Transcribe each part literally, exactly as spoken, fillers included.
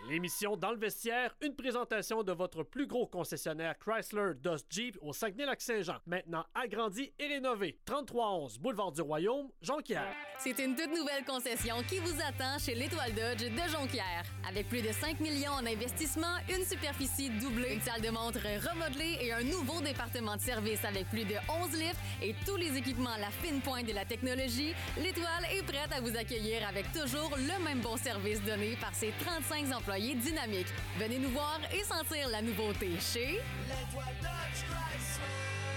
L'émission Dans le vestiaire, une présentation de votre plus gros concessionnaire Chrysler Dodge Jeep au Saguenay-Lac-Saint-Jean. Maintenant agrandi et rénové. trente-trois onze Boulevard du Royaume, Jonquière. C'est une toute nouvelle concession qui vous attend chez l'Étoile Dodge de Jonquière. Avec plus de cinq millions en investissement, une superficie doublée, une salle de montre remodelée et un nouveau département de service avec plus de onze lifts et tous les équipements à la fine pointe de la technologie, l'Étoile est prête à vous accueillir avec toujours le même bon service donné par ses trente-cinq employés dynamiques. Venez nous voir et sentir la nouveauté chez l'Étoile Dodge Chrysler.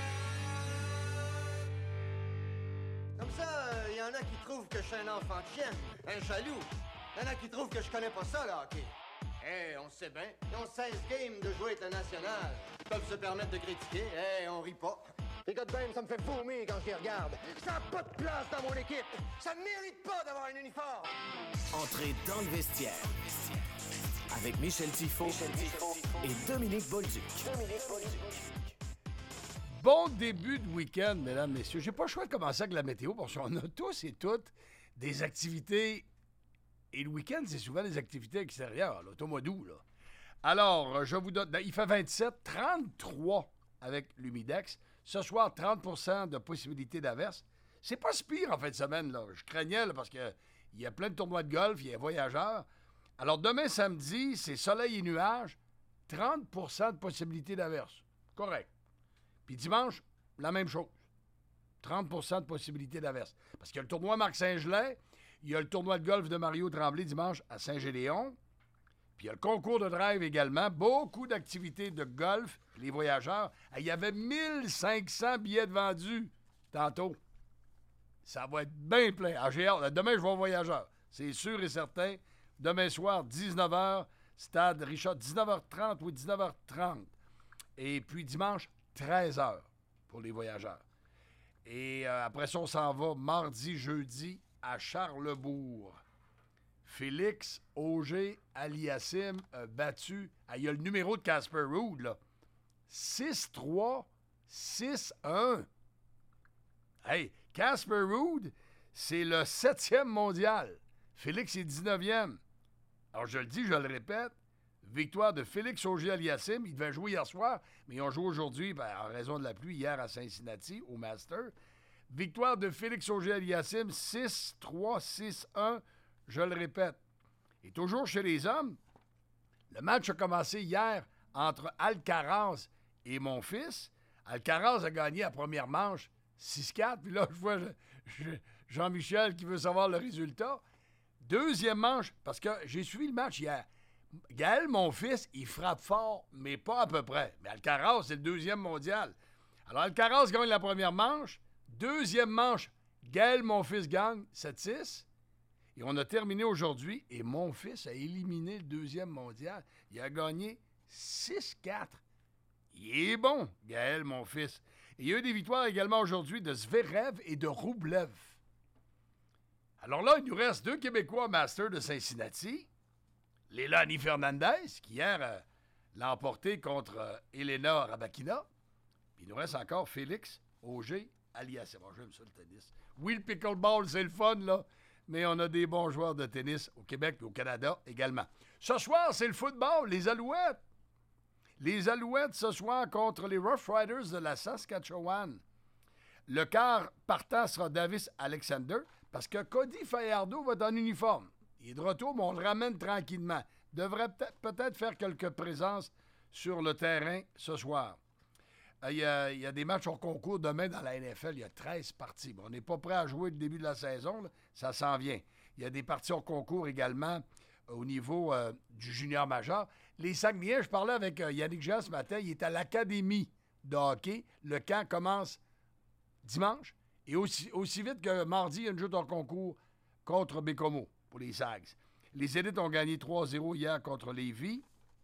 Comme ça, il euh, y en a qui trouvent que je suis un enfant de chienne, un jaloux. Il y en a qui trouvent que je connais pas ça, le hockey. Eh, hey, on sait bien. Ils ont seize games de jouer international. Ils peuvent se permettre de critiquer. Eh, hey, on rit pas. Les gars de même, ça me fait vomir quand je les regarde. Ça n'a pas de place dans mon équipe. Ça ne mérite pas d'avoir un uniforme. Entrez dans le vestiaire avec Michel Tifo, Michel Tifo et Dominique Bolduc. Dominique Bolduc. Bon début de week-end, mesdames, messieurs. J'ai pas le choix de commencer avec la météo parce qu'on a tous et toutes des activités. Et le week-end, c'est souvent des activités extérieures, là, au mois d'août, là. Alors, je vous donne... Il fait vingt-sept, trente-trois avec l'humidex. Ce soir, trente pour cent de possibilité d'averse. C'est pas si pire en fin de semaine, là. Je craignais, là, parce qu'il y a plein de tournois de golf, il y a voyageurs. Alors, demain, samedi, c'est soleil et nuages, trente pour cent de possibilité d'averse. Correct. Puis dimanche, la même chose. trente pour cent de possibilité d'averse. Parce qu'il y a le tournoi Marc-Saint-Gelais, il y a le tournoi de golf de Mario Tremblay dimanche à Saint-Gédéon, puis il y a le concours de drive également. Beaucoup d'activités de golf, les voyageurs. Il y avait mille cinq cents billets de vendus tantôt. Ça va être bien plein. Alors, j'ai hâte. Demain, je vais au voyageur. C'est sûr et certain. Demain soir, dix-neuf heures, stade Richard, dix-neuf heures trente, oui, dix-neuf heures trente. Et puis dimanche, treize heures pour les voyageurs. Et euh, après ça, on s'en va mardi, jeudi à Charlesbourg. Félix Auger-Aliassime a battu. Ah, il y a le numéro de Casper Ruud, là. six trois, six un. Hey, Casper Ruud, c'est le septième mondial. Félix est dix-neuvième. Alors, je le dis, je le répète, victoire de Félix Auger-Aliassime. Il devait jouer hier soir, mais ils ont joué aujourd'hui, ben, en raison de la pluie, hier à Cincinnati, au Master. Victoire de Félix Auger-Aliassime, six trois, six un, je le répète. Et toujours chez les hommes, le match a commencé hier entre Alcaraz et mon fils. Alcaraz a gagné la première manche six quatre, puis là, je vois je, Jean-Michel qui veut savoir le résultat. Deuxième manche, parce que j'ai suivi le match hier. Gaël, mon fils, il frappe fort, mais pas à peu près. Mais Alcaraz, c'est le deuxième mondial. Alors, Alcaraz gagne la première manche. Deuxième manche, Gaël, mon fils, gagne sept six. Et on a terminé aujourd'hui, et mon fils a éliminé le deuxième mondial. Il a gagné six quatre. Il est bon, Gaël, mon fils. Et il y a eu des victoires également aujourd'hui de Zverev et de Roublev. Alors là, il nous reste deux Québécois Masters de Cincinnati. Lélani Fernandez, qui hier euh, l'a emporté contre euh, Elena Rybakina. Puis il nous reste encore Félix Auger-Aliassime. Bon, j'aime ça, le tennis. Oui, le pickleball, c'est le fun, là. Mais on a des bons joueurs de tennis au Québec et au Canada également. Ce soir, c'est le football, les Alouettes. Les Alouettes, ce soir, contre les Rough Riders de la Saskatchewan. Le quart partant sera Davis Alexander, parce que Cody Fajardo va être en uniforme. Il est de retour, mais on le ramène tranquillement. Devrait peut-être, peut-être faire quelques présences sur le terrain ce soir. Il y a, il y a des matchs hors concours demain dans la N F L. Il y a treize parties. Bon, on n'est pas prêt à jouer le début de la saison. Là. Ça s'en vient. Il y a des parties hors concours également euh, au niveau euh, du junior majeur. Les Saguenayens, je parlais avec euh, Yannick Jean ce matin. Il est à l'Académie de hockey. Le camp commence dimanche. Et aussi, aussi vite que mardi, il y a une joute hors concours contre Bécomo pour les Sags. Les Élites ont gagné trois zéro hier contre Lévis.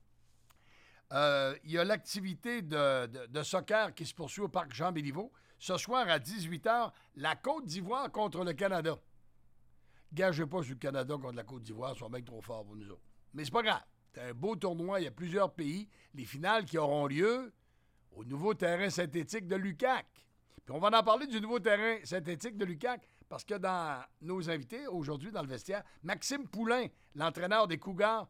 Euh, il y a l'activité de, de, de soccer qui se poursuit au parc Jean-Béliveau. Ce soir, à dix-huit heures, la Côte d'Ivoire contre le Canada. Gagez pas sur le Canada contre la Côte d'Ivoire, sont bien trop forts pour nous autres. Mais c'est pas grave. C'est un beau tournoi, il y a plusieurs pays. Les finales qui auront lieu au nouveau terrain synthétique de l'U Q A C. Puis on va en parler du nouveau terrain synthétique de l'U Q A C parce que dans nos invités, aujourd'hui, dans le vestiaire, Maxime Poulain, l'entraîneur des Cougars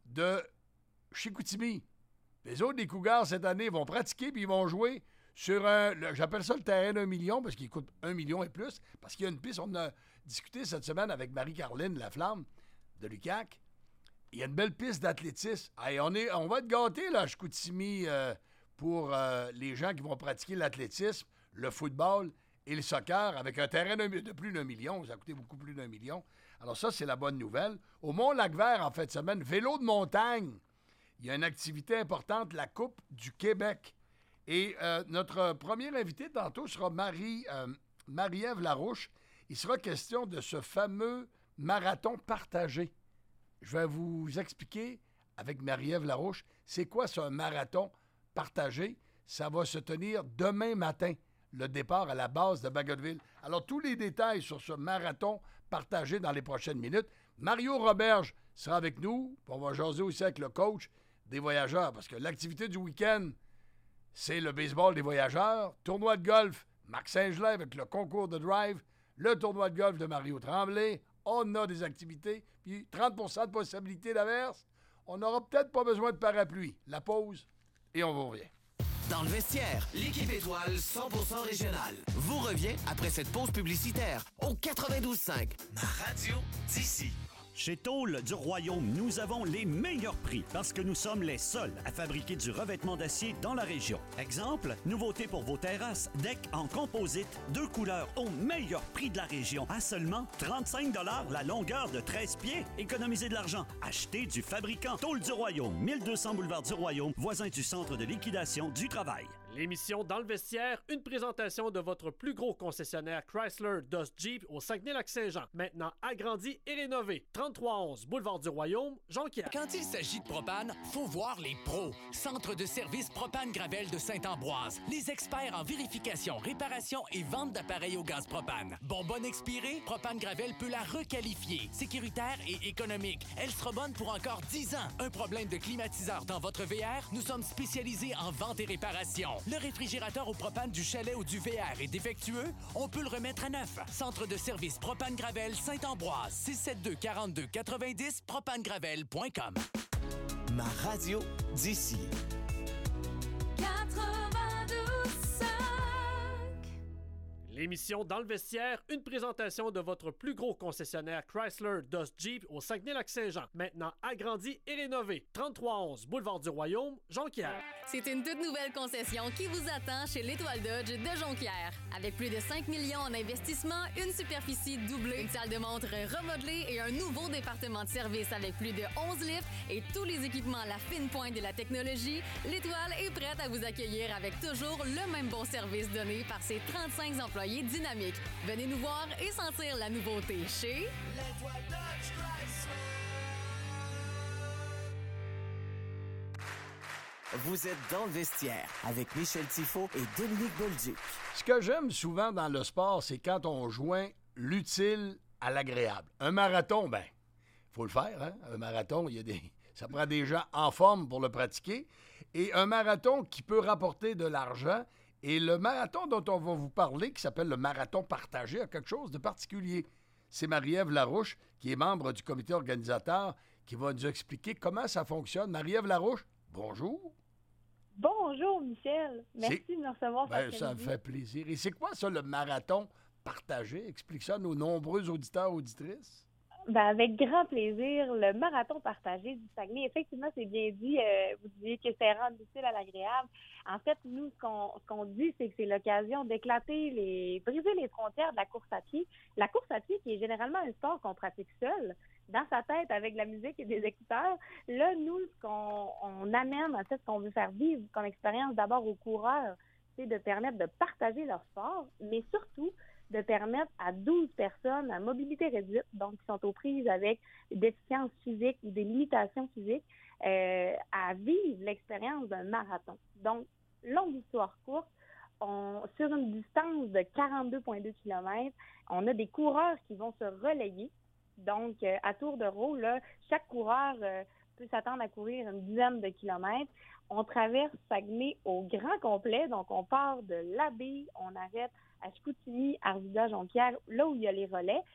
de Chicoutimi. Les autres, les Cougars, cette année, vont pratiquer puis ils vont jouer sur un, le, j'appelle ça le terrain d'un million parce qu'il coûte un million et plus, parce qu'il y a une piste, on a discuté cette semaine avec Marie-Caroline Laflamme de l'U Q A C. Il y a une belle piste d'athlétisme. Hey, on, est, on va être gâtés là, à Chicoutimi euh, pour euh, les gens qui vont pratiquer l'athlétisme, le football et le soccer avec un terrain de, de plus d'un million. Ça a coûté beaucoup plus d'un million. Alors ça, c'est la bonne nouvelle. Au Mont-Lac-Vert, en fin de semaine, vélo de montagne. Il y a une activité importante, la Coupe du Québec. Et euh, notre premier invité tantôt sera Marie, euh, Marie-Ève Larouche. Il sera question de ce fameux marathon partagé. Je vais vous expliquer avec Marie-Ève Larouche, c'est quoi ce marathon partagé? Ça va se tenir demain matin, le départ à la base de Bagotville. Alors, tous les détails sur ce marathon partagé dans les prochaines minutes. Mario Roberge sera avec nous. On va jaser aussi avec le coach des voyageurs, parce que l'activité du week-end, c'est le baseball des voyageurs, tournoi de golf, Marc Saint-Gelais avec le concours de drive, le tournoi de golf de Mario Tremblay. On a des activités, puis trente pour cent de possibilités d'averse. On n'aura peut-être pas besoin de parapluie. La pause, et on vous revient. Dans le vestiaire, l'équipe étoile cent pour cent régionale vous revient après cette pause publicitaire au quatre-vingt-douze cinq. Ma radio d'ici. Chez Tôle du Royaume, nous avons les meilleurs prix parce que nous sommes les seuls à fabriquer du revêtement d'acier dans la région. Exemple, nouveauté pour vos terrasses, deck en composite, deux couleurs au meilleur prix de la région à seulement trente-cinq dollars la longueur de treize pieds. Économisez de l'argent. Achetez du fabricant Tôle du Royaume, mille deux cents boulevard du Royaume, voisin du centre de liquidation du travail. L'émission Dans le vestiaire, une présentation de votre plus gros concessionnaire Chrysler Dodge Jeep au Saguenay-Lac-Saint-Jean. Maintenant agrandi et rénové. trente-trois onze Boulevard du Royaume, Jonquière. Quand il s'agit de propane, faut voir les pros. Centre de service Propane Gravel de Saint-Ambroise. Les experts en vérification, réparation et vente d'appareils au gaz propane. Bonbonne expirée, Propane Gravel peut la requalifier. Sécuritaire et économique. Elle sera bonne pour encore dix ans. Un problème de climatiseur dans votre V R? Nous sommes spécialisés en vente et réparation. Le réfrigérateur au propane du chalet ou du V R est défectueux? On peut le remettre à neuf. Centre de service Propane Gravel Saint-Ambroise. six sept deux, quarante-deux quatre-vingt-dix, propanegravel point com. Ma radio d'ici. quatre-vingt-douze cinq. L'émission Dans le vestiaire, une présentation de votre plus gros concessionnaire Chrysler Dodge Jeep au Saguenay-Lac-Saint-Jean. Maintenant agrandi et rénové. trente-trois onze Boulevard du Royaume, Jonquière. C'est une toute nouvelle concession qui vous attend chez l'Étoile Dodge de Jonquière. Avec plus de cinq millions en investissement, une superficie doublée, une salle de montre remodelée et un nouveau département de service avec plus de onze lifts et tous les équipements à la fine pointe de la technologie, l'Étoile est prête à vous accueillir avec toujours le même bon service donné par ses trente-cinq employés dynamiques. Venez nous voir et sentir la nouveauté chez L'Étoile Dodge Chrysler. Vous êtes dans le vestiaire avec Michel Tifo et Dominique Bolduc. Ce que j'aime souvent dans le sport, c'est quand on joint l'utile à l'agréable. Un marathon, ben, faut le faire, hein? Un marathon, il y a des... ça prend des gens en forme pour le pratiquer. Et un marathon qui peut rapporter de l'argent. Et le marathon dont on va vous parler, qui s'appelle le marathon partagé, a quelque chose de particulier. C'est Marie-Ève Larouche, qui est membre du comité organisateur, qui va nous expliquer comment ça fonctionne. Marie-Ève Larouche, bonjour. Bonjour, Michel. Merci C'est... de me recevoir. Ben, ça me fait plaisir. Et c'est quoi ça, le marathon partagé? Explique ça à nos nombreux auditeurs et auditrices. Ben, avec grand plaisir, le marathon partagé du Saguenay. Effectivement, c'est bien dit. Euh, vous disiez que c'est rendre utile à l'agréable. En fait, nous, ce qu'on, ce qu'on dit, c'est que c'est l'occasion d'éclater, les, briser les frontières de la course à pied. La course à pied, qui est généralement un sport qu'on pratique seul, dans sa tête, avec de la musique et des écouteurs. Là, nous, ce qu'on on amène, en fait, ce qu'on veut faire vivre comme expérience d'abord aux coureurs, c'est de permettre de partager leur sport, mais surtout de permettre à douze personnes à mobilité réduite, donc qui sont aux prises avec des déficiences physiques ou des limitations physiques, euh, à vivre l'expérience d'un marathon. Donc, longue histoire courte, on, sur une distance de quarante-deux virgule deux kilomètres, on a des coureurs qui vont se relayer. Donc, euh, à tour de rôle, là, chaque coureur euh, peut s'attendre à courir une dizaine de kilomètres. On traverse Saguenay au grand complet, donc on part de l'Abbé, on arrête à Chicoutimi, Arvida, Jonquière, là où il y a les relais, ce qui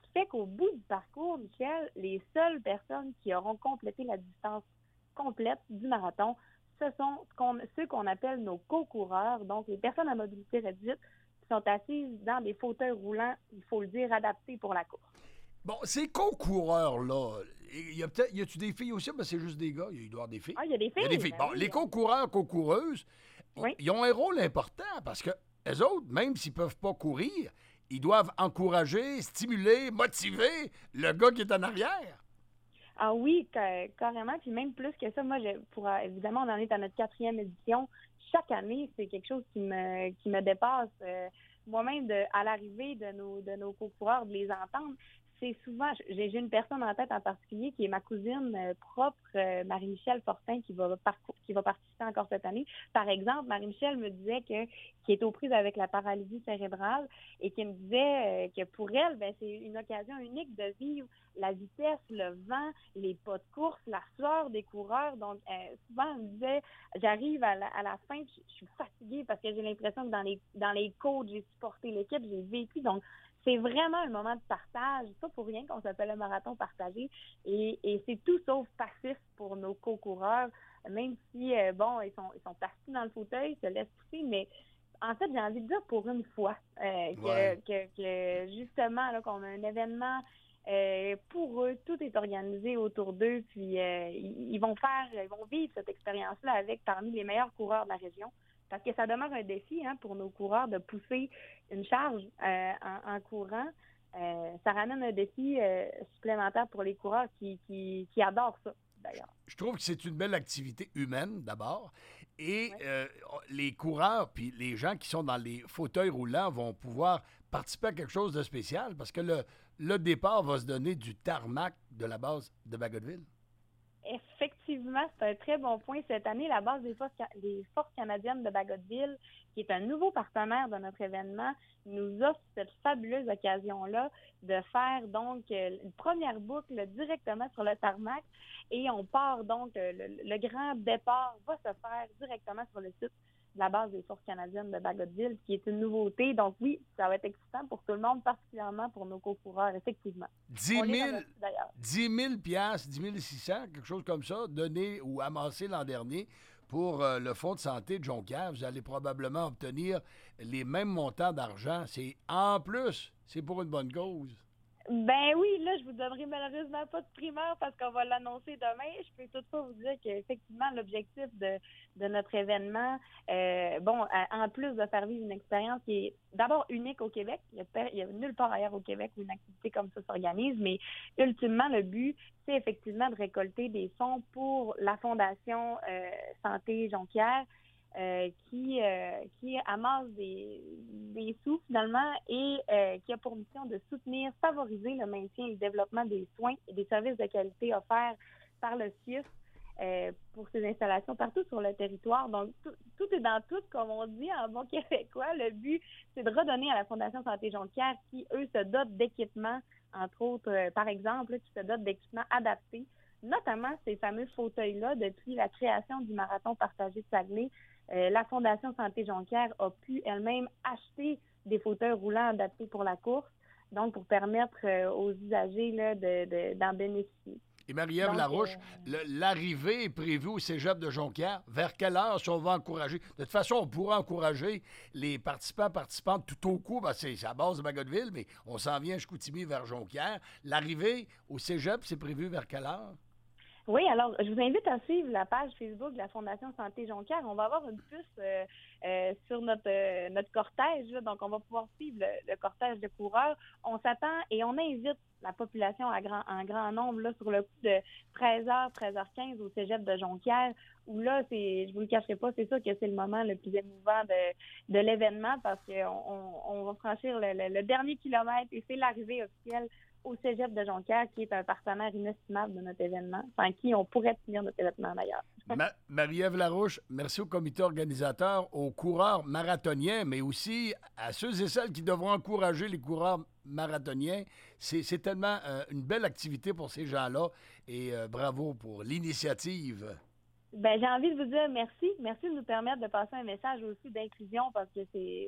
fait qu'au bout du parcours, Michel, les seules personnes qui auront complété la distance complète du marathon, ce sont ce qu'on, ceux qu'on appelle nos co-coureurs, donc les personnes à mobilité réduite qui sont assises dans des fauteuils roulants, il faut le dire, adaptés pour la course. Bon, ces co-coureurs-là, il y a peut-être, y a-tu des filles aussi? Ben, c'est juste des gars, il doit y avoir des filles. Ah, il y a des filles. Il y a des filles. Ben Bon, oui, les co-coureurs, co-coureuses, oui. ils ont un rôle important parce que les autres, même s'ils peuvent pas courir, ils doivent encourager, stimuler, motiver le gars qui est en arrière. Ah oui, carrément. Puis même plus que ça, moi, je, pour, évidemment, on en est à notre quatrième édition. Chaque année, c'est quelque chose qui me qui me dépasse. Euh, moi-même, de, à l'arrivée de nos de nos co-coureurs, de les entendre, c'est souvent, j'ai, j'ai une personne en tête en particulier qui est ma cousine euh, propre, euh, Marie-Michel Fortin, qui va parcour, qui va participer encore cette année. Par exemple, Marie-Michel me disait que qui est aux prises avec la paralysie cérébrale et qui me disait euh, que pour elle, ben c'est une occasion unique de vivre la vitesse, le vent, les pas de course, la sueur des coureurs. Donc, euh, souvent, elle me disait, j'arrive à la, à la fin, je, je suis fatiguée parce que j'ai l'impression que dans les dans les côtes, j'ai supporté l'équipe, j'ai vécu. Donc, c'est vraiment un moment de partage. C'est pas pour rien qu'on s'appelle le marathon partagé. Et, et c'est tout sauf passif pour nos co-coureurs, même si, euh, bon, ils sont, ils sont assis dans le fauteuil, ils se laissent pousser, mais en fait, j'ai envie de dire pour une fois euh, que, Ouais. que, que, justement, là, qu'on a un événement euh, pour eux, tout est organisé autour d'eux, puis euh, ils, ils vont faire, ils vont vivre cette expérience-là avec parmi les meilleurs coureurs de la région. Parce que ça demeure un défi hein, pour nos coureurs de pousser une charge euh, en, en courant. Euh, ça ramène un défi euh, supplémentaire pour les coureurs qui, qui, qui adorent ça, d'ailleurs. Je trouve que c'est une belle activité humaine, d'abord. Et Ouais. euh, les coureurs puis les gens qui sont dans les fauteuils roulants vont pouvoir participer à quelque chose de spécial parce que le, le départ va se donner du tarmac de la base de Bagotville. Effectivement, c'est un très bon point. Cette année, la base des forces, des forces canadiennes de Bagotville, qui est un nouveau partenaire de notre événement, nous offre cette fabuleuse occasion-là de faire donc une première boucle directement sur le tarmac et on part donc, le, le grand départ va se faire directement sur le site de la base des forces canadiennes de Bagotville, qui est une nouveauté. Donc oui, ça va être excitant pour tout le monde, particulièrement pour nos co-coureurs, effectivement. dix On les mille, remercie d'ailleurs. dix mille piastres, dix mille six cents, quelque chose comme ça, donné ou amassé l'an dernier pour euh, le Fonds de santé de Jonquière. Vous allez probablement obtenir les mêmes montants d'argent. C'est en plus, c'est pour une bonne cause. Ben oui, là, je vous donnerai malheureusement pas de primeur parce qu'on va l'annoncer demain. Je peux toutefois vous dire qu'effectivement, l'objectif de, de notre événement, euh, bon, à, en plus de faire vivre une expérience qui est d'abord unique au Québec, il n'y a, a nulle part ailleurs au Québec où une activité comme ça s'organise, mais ultimement, le but, c'est effectivement de récolter des fonds pour la Fondation euh, Santé Jonquière, Euh, qui, euh, qui amasse des, des sous finalement et euh, qui a pour mission de soutenir, favoriser le maintien et le développement des soins et des services de qualité offerts par le C I F euh, pour ces installations partout sur le territoire. Donc, tout, tout est dans tout, comme on dit en bon québécois. Le but, c'est de redonner à la Fondation Santé Jonquière qui, eux, se dotent d'équipements, entre autres, euh, par exemple, là, qui se dotent d'équipements adaptés, notamment ces fameux fauteuils-là. Depuis la création du marathon partagé de Saguenay, Euh, la Fondation Santé Jonquière a pu elle-même acheter des fauteuils roulants adaptés pour la course, donc pour permettre euh, aux usagers là, de, de, d'en bénéficier. Et Marie-Ève Donc, Larouche, euh, le- l'arrivée est prévue au cégep de Jonquière. Vers quelle heure si on va encourager? De toute façon, on pourra encourager les participants, participantes tout au cours. Ben, c'est, c'est à base de Bagotville, mais on s'en vient à Chicoutimi vers Jonquière. L'arrivée au cégep, c'est prévu vers quelle heure? Oui, alors je vous invite à suivre la page Facebook de la Fondation Santé Jonquière. On va avoir une puce euh, euh, sur notre euh, notre cortège, là. Donc on va pouvoir suivre le, le cortège de coureurs. On s'attend et on invite la population à grand, en grand nombre là, sur le coup de treize heures, treize heures quinze au cégep de Jonquière, où là, c'est, je vous le cacherai pas, c'est sûr que c'est le moment le plus émouvant de, de l'événement parce qu'on on, on va franchir le, le, le dernier kilomètre et c'est l'arrivée officielle au cégep de Jonquière, qui est un partenaire inestimable de notre événement, sans qui on pourrait tenir notre événement d'ailleurs. Ma- Marie-Ève Larouche, merci au comité organisateur, aux coureurs marathoniens, mais aussi à ceux et celles qui devront encourager les coureurs marathoniens. C'est, c'est tellement euh, une belle activité pour ces gens-là et euh, bravo pour l'initiative. Ben, j'ai envie de vous dire merci. Merci de nous permettre de passer un message aussi d'inclusion parce que c'est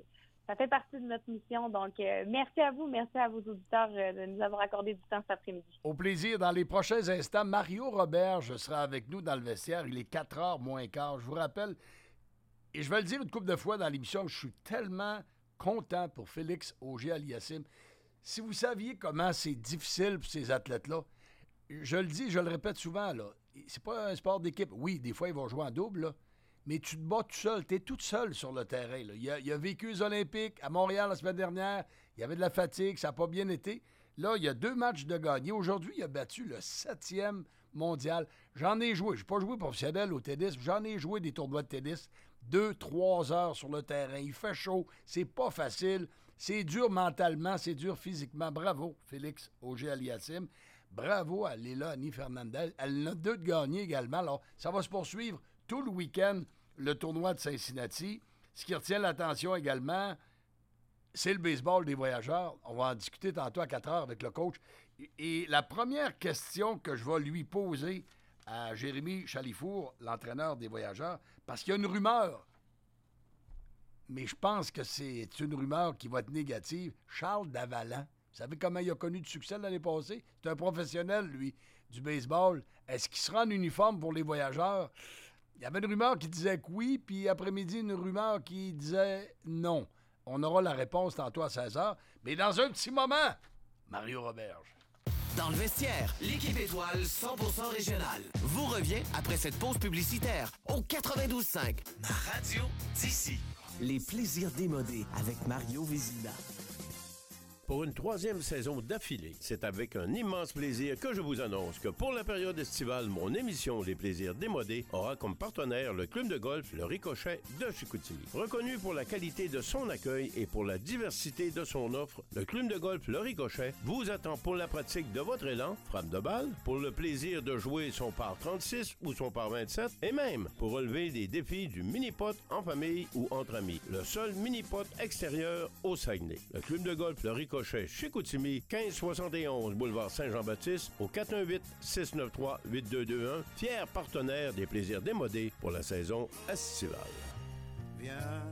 ça fait partie de notre mission. Donc, euh, merci à vous, merci à vos auditeurs euh, de nous avoir accordé du temps cet après-midi. Au plaisir. Dans les prochains instants, Mario Roberge sera avec nous dans le vestiaire. Il est quatre heures moins quart. Je vous rappelle, et je vais le dire une couple de fois dans l'émission, je suis tellement content pour Félix Auger-Aliassime. Si vous saviez comment c'est difficile pour ces athlètes-là, je le dis, je le répète souvent, là, c'est pas un sport d'équipe. Oui, des fois, ils vont jouer en double, là, mais tu te bats tout seul. Tu es tout seul sur le terrain. Là. Il, a, il a vécu les Olympiques à Montréal la semaine dernière. Il y avait de la fatigue, ça n'a pas bien été. Là, il y a deux matchs de gagner. Aujourd'hui, il a battu le septième mondial. J'en ai joué. Je n'ai pas joué professionnel au tennis. J'en ai joué des tournois de tennis. Deux, trois heures sur le terrain. Il fait chaud. C'est pas facile. C'est dur mentalement. C'est dur physiquement. Bravo, Félix Auger-Aliassime. Bravo à Léla Annie Fernandez. Elle en a deux de gagner également. Alors, ça va se poursuivre tout le week-end, le tournoi de Cincinnati. Ce qui retient l'attention également, c'est le baseball des voyageurs. On va en discuter tantôt à quatre heures avec le coach. Et la première question que je vais lui poser à Jérémy Chalifour, l'entraîneur des voyageurs, parce qu'il y a une rumeur, mais je pense que c'est une rumeur qui va être négative. Charles Davalant, vous savez comment il a connu du succès l'année passée? C'est un professionnel, lui, du baseball. Est-ce qu'il sera en uniforme pour les voyageurs? Il y avait une rumeur qui disait que oui, puis après-midi, une rumeur qui disait non. On aura la réponse tantôt à seize heures. Mais dans un petit moment, Mario Roberge. Dans le vestiaire, l'équipe étoile cent pour cent régionale vous revient après cette pause publicitaire au quatre-vingt-douze cinq. Ma radio d'ici. Les plaisirs démodés avec Mario Vézina. Pour une troisième saison d'affilée, c'est avec un immense plaisir que je vous annonce que pour la période estivale, mon émission Les Plaisirs démodés aura comme partenaire le club de golf Le Ricochet de Chicoutimi. Reconnu pour la qualité de son accueil et pour la diversité de son offre, le club de golf Le Ricochet vous attend pour la pratique de votre élan, frappe de balle, pour le plaisir de jouer son par trente-six ou son par vingt-sept et même pour relever des défis du mini-pot en famille ou entre amis. Le seul mini-pot extérieur au Saguenay. Le club de golf Le Ricochet chez Chicoutimi, quinze soixante et onze boulevard Saint-Jean-Baptiste, au quatre un huit, six neuf trois, huit deux deux un, fier partenaire des plaisirs démodés pour la saison estivale. Viens,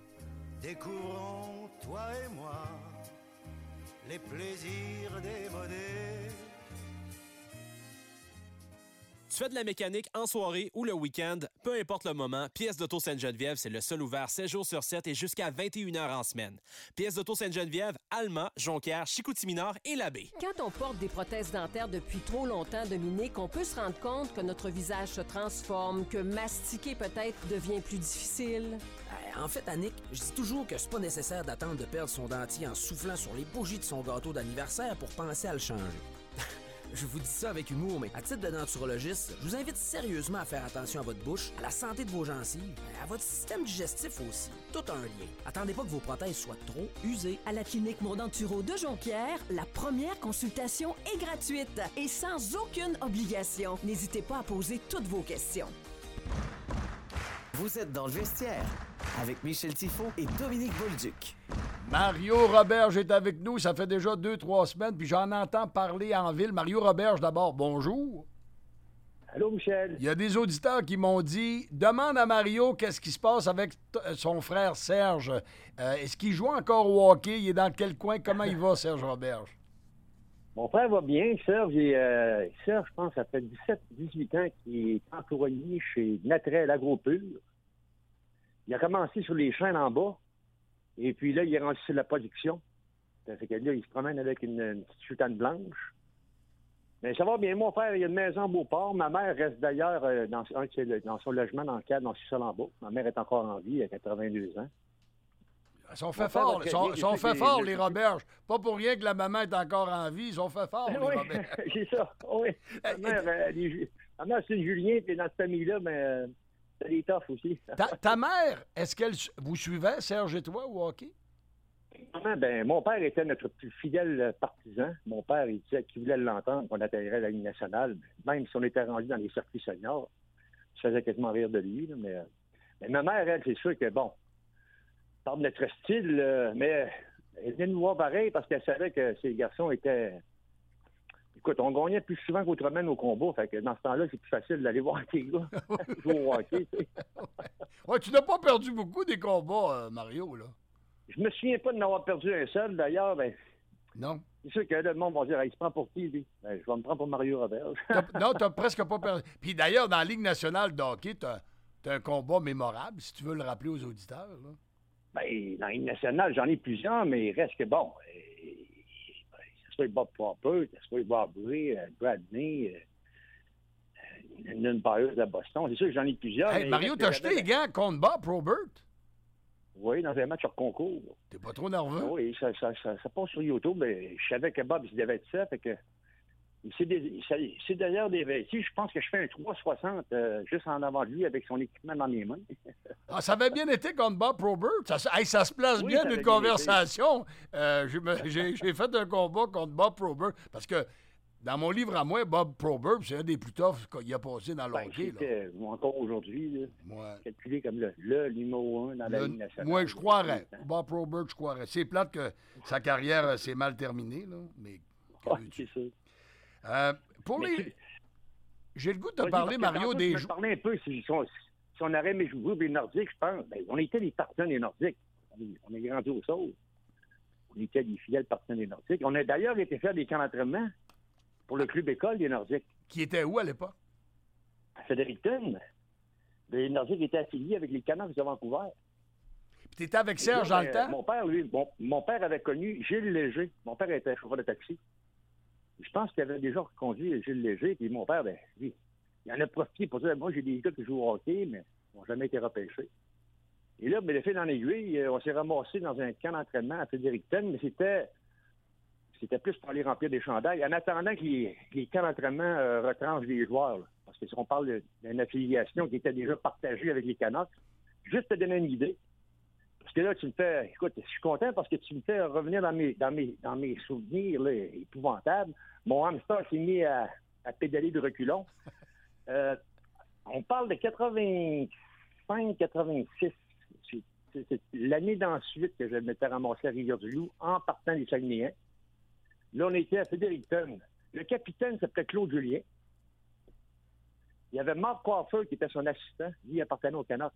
découvrons, toi et moi, les plaisirs démodés. Tu fais de la mécanique en soirée ou le week-end, peu importe le moment, Pièces d'Auto Sainte-Geneviève, c'est le seul ouvert sept jours sur sept et jusqu'à vingt et une heures en semaine. Pièces d'Auto Sainte-Geneviève, Alma, Jonquière, Chicoutimi-Nord et Labbé. Quand on porte des prothèses dentaires depuis trop longtemps, Dominique, on peut se rendre compte que notre visage se transforme, que mastiquer peut-être devient plus difficile. En fait, Annick, je dis toujours que c'est pas nécessaire d'attendre de perdre son dentier en soufflant sur les bougies de son gâteau d'anniversaire pour penser à le changer. Je vous dis ça avec humour, mais à titre de denturologiste, je vous invite sérieusement à faire attention à votre bouche, à la santé de vos gencives, à votre système digestif aussi. Tout a un lien. Attendez pas que vos prothèses soient trop usées. À la clinique Mondanturo de Jonquière, la première consultation est gratuite et sans aucune obligation. N'hésitez pas à poser toutes vos questions. Vous êtes dans le vestiaire avec Michel Tifo et Dominique Bolduc. Mario Roberge est avec nous. Ça fait déjà deux, trois semaines, puis j'en entends parler en ville. Mario Roberge, d'abord, bonjour. Allô, Michel. Il y a des auditeurs qui m'ont dit, demande à Mario qu'est-ce qui se passe avec t- son frère Serge. Euh, est-ce qu'il joue encore au hockey? Il est dans quel coin? Comment il va, Serge Roberge? Mon frère va bien. Serge, il, euh, Serge, je pense, ça fait dix-sept dix-huit ans qu'il est employé chez Natrel Agropur. Il a commencé sur les chaînes en bas. Et puis là, il est rendu sur la production. Ça fait que là, il se promène avec une, une petite soutane blanche. Mais ça va bien. Mon frère, il a une maison à Beauport. Ma mère reste d'ailleurs euh, dans, un, dans son logement, dans le cadre, dans le sous-sol en bas. Ma mère est encore en vie, elle a quatre-vingt-deux ans. Ils sont fait fort, ils sont, sont fait fort, les Roberges. Pas pour rien que la maman est encore en vie, ils sont fait fort, les oui, Roberges. C'est ça, oui. Ma mère, euh, les, ma mère c'est une Julien, puis dans cette famille-là, mais euh, c'est des toughs aussi. Ta, ta mère, est-ce qu'elle vous suivait, Serge et toi, au hockey? Ben, mon père était notre plus fidèle partisan. Mon père, il disait qu'il voulait l'entendre qu'on atterrirait à la Ligue nationale. Même si on était rendu dans les circuits seniors, je faisais quasiment rire de lui. Là, mais, mais ma mère, elle, c'est sûr que, bon, par notre style, euh, mais elle venait nous voir pareil parce qu'elle savait que ces garçons étaient... Écoute, on gagnait plus souvent qu'autrement nos combats. Fait que dans ce temps-là, c'est plus facile d'aller voir tes gars jouer au hockey. Tu sais. Ouais, tu n'as pas perdu beaucoup des combats, euh, Mario, là. Je me souviens pas de n'avoir perdu un seul. D'ailleurs, ben, non. C'est sûr que là, le monde va dire, il se prend pour qui, lui? Ben, je vais me prendre pour Mario Robert. T'as, non, t'as presque pas perdu. Puis d'ailleurs, dans la Ligue nationale de hockey, t'as, t'as un combat mémorable, si tu veux le rappeler aux auditeurs. Là. Ben, dans la Ligue nationale, j'en ai plusieurs, mais il reste que bon. Euh, ben, ça soit Bob Popper, ça soit Bob Ray, euh, Bradney, euh, une Byers à Boston. C'est sûr que j'en ai plusieurs. Hey, Mario, t'as acheté les gants contre Bob Probert? Oui, dans un match hors concours. T'es pas trop nerveux? Oui, ça, ça, ça, ça passe sur YouTube, mais je savais que Bob, il devait être ça, fait que c'est, des, c'est d'ailleurs des vêtements. Je pense que je fais un trois soixante euh, juste en avant de lui avec son équipement dans mes mains. Ah, ça avait bien été contre Bob Probert. Ça, hey, ça se place oui, bien d'une conversation. Euh, j'ai, j'ai fait un combat contre Bob Probert parce que dans mon livre à moi, Bob Probert, c'est un des plus toughs qu'il a passé dans le ben, hockey. Là. Encore aujourd'hui, là, moi, calculé comme le, le numéro un dans la Ligue nationale. Moi, je croirais. Bob Probert, je croirais. C'est plate que sa carrière euh, s'est mal terminée, là, mais... Oui, c'est ça. Euh, pour mais les... Tu... J'ai le goût de te parler, Mario, des joueurs... Je parler un peu, si, si, on, si on aurait mes joueurs des Nordiques, je pense, ben, on était des partisans des Nordiques. On est, on est grandi au sol. On était des fidèles partisans des Nordiques. On a d'ailleurs été faire des camps d'entraînement pour le club école des Nordiques. Qui était où à l'époque? À Fredericton. Les Nordiques étaient affiliés avec les Canucks de Vancouver. Puis t'étais avec Serge dans le temps? Mon père, lui, mon, mon père avait connu Gilles Léger. Mon père était chauffeur de taxi. Je pense qu'il avait déjà conduit Gilles Léger, puis mon père, ben, lui, il en a profité pour dire, moi, j'ai des gars qui jouent au hockey, mais ils n'ont jamais été repêchés. Et là, ben, le fil en aiguille, on s'est ramassé dans un camp d'entraînement à Fredericton, mais c'était... C'était plus pour aller remplir des chandails, en attendant que les, que les camps d'entraînement euh, retranchent les joueurs. Là. Parce que si on parle d'une affiliation qui était déjà partagée avec les Canucks, juste te donner une idée. Parce que là, tu me fais... Écoute, je suis content parce que tu me fais revenir dans mes, dans mes, dans mes souvenirs là, épouvantables. Mon hamster s'est mis à, à pédaler de reculons. Euh, on parle de quatre-vingt-cinq quatre-vingt-six. C'est, c'est, c'est l'année d'ensuite que je m'étais ramassé à Rivière-du-Loup en partant des Saguenayens. Là, on était à Fredericton. Le capitaine s'appelait Claude Julien. Il y avait Marc Coiffeur qui était son assistant. Lui, il appartenait aux Canucks.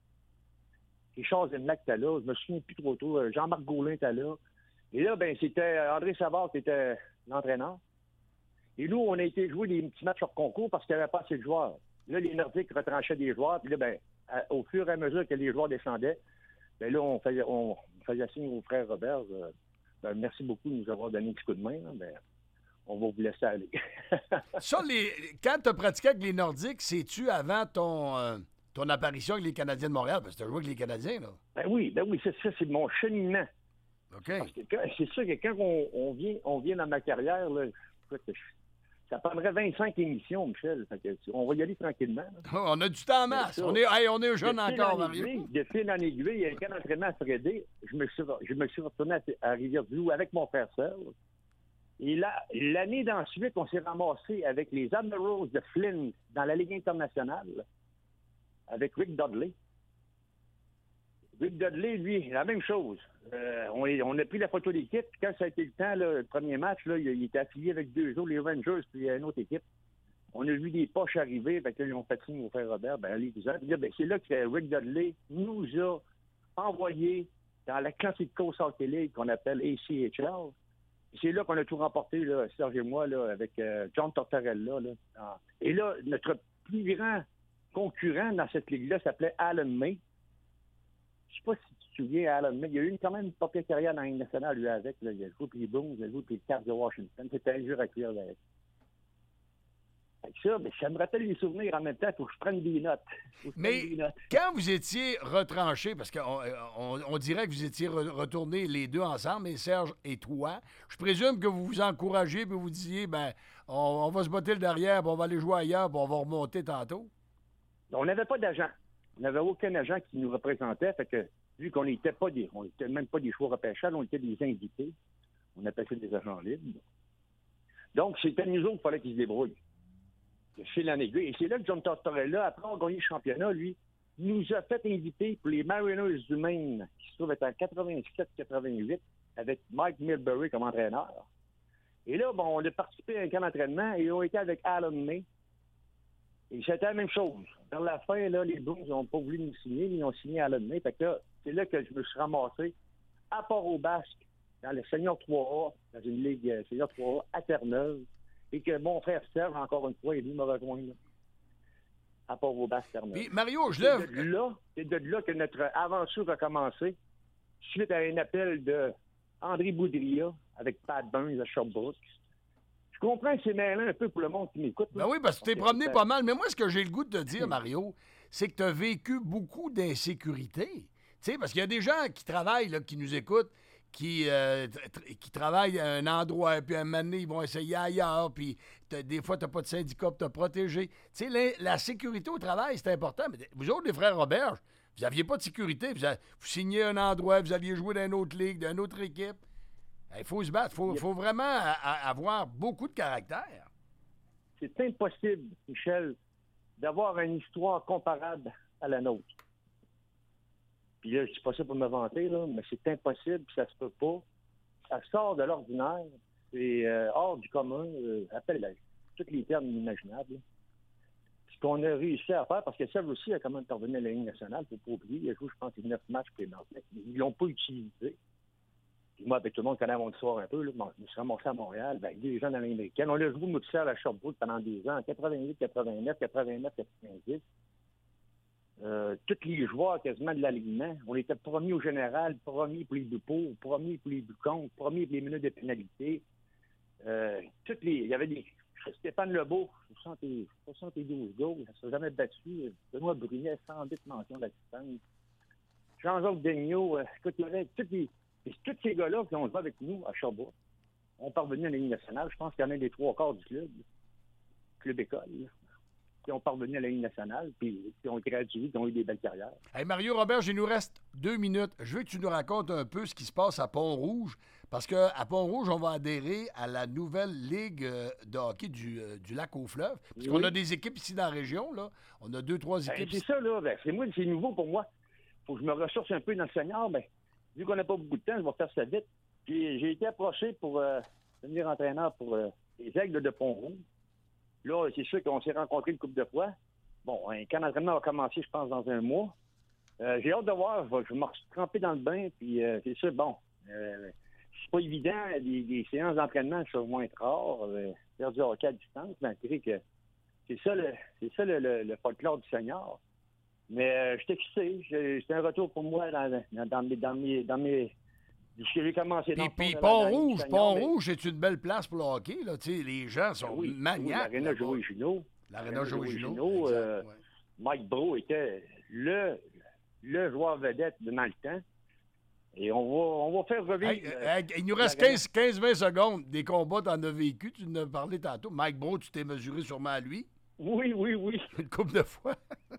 Richard Zemlac était là. Je me souviens plus trop tôt. Jean-Marc Gaulin était là. Et là, ben, c'était André Savard qui était l'entraîneur. Et nous, on a été jouer des petits matchs hors concours parce qu'il n'y avait pas assez de joueurs. Là, les Nordiques retranchaient des joueurs. Puis là, ben, à, au fur et à mesure que les joueurs descendaient, ben là, on faisait, on, on faisait signe au frère Robert. Euh, Ben, merci beaucoup de nous avoir donné un petit coup de main. Là, mais on va vous laisser aller. Ça, les, quand tu as pratiqué avec les Nordiques, c'est-tu avant ton, euh, ton apparition avec les Canadiens de Montréal? Parce que tu as joué avec les Canadiens, là. Ben oui, ben oui, c'est ça, c'est mon cheminement. OK. Parce que quand, c'est sûr que quand on, on, vient, on vient dans ma carrière, là, écoute, ça prendrait vingt-cinq émissions, Michel. Fait que, on va y aller tranquillement. Oh, on a du temps en masse. On est, hey, on est jeune encore, Mario. Aiguille, de fil en aiguille, il y a un camp d'entraînement à Frédé. Je me suis, je me suis retourné à, à Rivière-du-Loup avec mon frère Serge. Et là, l'année d'ensuite, on s'est ramassé avec les Admirals de Flint dans la Ligue internationale avec Rick Dudley. Rick Dudley, lui, la même chose. Euh, on, est, on a pris la photo d'équipe, puis quand ça a été le temps, là, le premier match, là, il, il était affilié avec deux autres, les Rangers, puis une autre équipe. On a vu des poches arriver, fait que là, ils ont fait signe au frère Robert, ben allez, vous êtes. Ben, c'est là que Rick Dudley nous a envoyé dans la Classic Coast Hockey League qu'on appelle A C H L. C'est là qu'on a tout remporté, là, Serge et moi, là, avec euh, John Tortorella. Là. Et là, notre plus grand concurrent dans cette ligue-là s'appelait Alan May. Je sais pas si tu te souviens, Alan May. Il y a eu une, quand même une papier carrière dans la Ligue nationale, lui, avec. Là. Il a joué pour les Blues, il a joué pour les Caps de Washington. C'était un jeu à cuire avec. Ça, mais ça me rappelle les souvenirs en même temps. Il faut que je prenne des notes. Mais des notes. Quand vous étiez retranchés, parce qu'on on, on dirait que vous étiez re, retournés les deux ensemble, mais Serge et toi, je présume que vous vous encouragez et vous disiez, ben, on, on va se botter le derrière, puis on va aller jouer ailleurs, puis on va remonter tantôt. On n'avait pas d'agent. On n'avait aucun agent qui nous représentait. Fait que, vu qu'on n'était pas des, on n'était même pas des choix repêchables, on était des invités. On appelait ça des agents libres. Donc, c'était nous autres qu'il fallait qu'ils se débrouillent. De fil en aiguille. Et c'est là que John Tortorella, après avoir gagné le championnat, lui, nous a fait inviter pour les Mariners du Maine, qui se trouvent être en quatre-vingt-sept quatre-vingt-huit, avec Mike Milbury comme entraîneur. Et là, bon, on a participé à un camp d'entraînement et on était avec Alan May. Et c'était la même chose. Vers la fin, là, les Blues n'ont pas voulu nous signer, mais ils ont signé Alan May. Fait que là, c'est là que je me suis ramassé à Port-au-Basque, dans le Senior trois A, dans une ligue euh, Senior trois A à Terre-Neuve, et que mon frère Serge, encore une fois, est venu me rejoindre là, à Port-au-Basque, Terre-Neuve. Puis, Mario, je C'est lève... de là, c'est de là que notre aventure a commencé, suite à un appel de André Boudria avec Pat Burns à Sherbrooke. Je comprends que c'est mêlant un peu pour le monde qui m'écoute. Ben oui, parce que tu t'es promené pas mal. Mais moi, ce que j'ai le goût de te dire, Mario, c'est que tu as vécu beaucoup d'insécurité. Tu sais, parce qu'il y a des gens qui travaillent, là, qui nous écoutent, qui, euh, t- qui travaillent à un endroit, puis à un moment donné, ils vont essayer ailleurs, puis t'as- des fois, tu n'as pas de syndicat pour te protéger. Tu sais, la, la sécurité au travail, c'est important. Mais vous autres, les frères Roberge, vous n'aviez pas de sécurité. Vous, a- vous signiez un endroit, vous alliez jouer dans une autre ligue, dans une autre équipe. Il faut se battre. Il faut, faut vraiment a- a- avoir beaucoup de caractère. C'est impossible, Michel, d'avoir une histoire comparable à la nôtre. Puis là, je dis pas ça pour me vanter, là, mais c'est impossible, ça se peut pas. Ça sort de l'ordinaire, c'est euh, hors du commun, euh, appelle là, tous les termes inimaginables. Là. Ce qu'on a réussi à faire, parce que Serge aussi a quand même intervenu à la Ligue nationale, faut pas oublier, il a joué, je pense, neuf matchs pour les Nordiques, mais ils l'ont pas utilisé. Puis moi, avec tout le monde connaît mon histoire un peu, là, bon, je me suis ramassé à Montréal, ben, des gens dans l'américaine. On a joué au Serge à Sherbrooke pendant des ans, en quatre-vingt-huit, quatre-vingt-neuf, quatre-vingt-neuf, quatre-vingt-dix. Euh, tous les joueurs quasiment de l'alignement. On était premiers au général, premiers pour les buts pour, premiers pour les buts contre, premiers pour les minutes de pénalité. Euh, toutes les, il y avait des... Stéphane Lebeau, soixante-douze goals, ça ne s'est jamais battu. Benoît Brunet, cent huit mentions d'assistance. Jean-Jacques Daigneault, euh, écoute, il y avait tous les... Et tous ces gars-là qui ont joué avec nous à Sherbrooke ont parvenu à la Ligue nationale. Je pense qu'il y en a des trois quarts du club, club école, là, qui ont parvenu à la Ligue nationale, puis qui ont gradué, qui ont eu des belles carrières. Hey Mario Robert, il nous reste deux minutes. Je veux que tu nous racontes un peu ce qui se passe à Pont-Rouge, parce qu'à Pont-Rouge, on va adhérer à la nouvelle Ligue euh, de hockey du, euh, du lac au fleuve. Parce qu'on Oui. a des équipes ici dans la région, là. On a deux, trois Ben, équipes. c'est ça, là. Ben, c'est moi, c'est nouveau pour moi. Faut que je me ressource un peu dans le senior. Ben, vu qu'on n'a pas beaucoup de temps, je vais faire ça vite. Puis j'ai été approché pour euh, devenir entraîneur pour euh, les Aigles de Pont-Rouge. Là, c'est sûr qu'on s'est rencontrés une couple de fois. Bon, un camp d'entraînement va commencer, je pense, dans un mois. Euh, j'ai hâte de voir. Je vais, je vais me tremper dans le bain. Puis euh, c'est sûr, bon, euh, c'est pas évident. Des, des séances d'entraînement sont moins rares. Euh, faire du hockey à distance, malgré que c'est ça le, c'est ça le, le, le folklore du senior. Mais euh, je suis excité. J'ai- C'est un retour pour moi dans, dans, dans mes... Dans mes, dans mes j'ai commencé dans Puis, le puis fond de la- dans la Ligue Pont-Rouge, senior, mais- Pont-Rouge, c'est une belle place pour le hockey, là. Tu sais, les gens sont oui, maniaques. Oui, l'Aréna Joey Junot. L'Aréna Joey Junot, Junot, exact, euh, Mike Bro était le, le joueur vedette de dans le temps. Et on va, on va faire revivre... Hey, euh, hey, il nous reste l'Aréna. quinze à vingt secondes. Des combats, t'en as vécu. Tu en as parlé tantôt. Mike Bro, tu t'es mesuré sûrement à lui. Oui, oui, oui. Une couple de fois.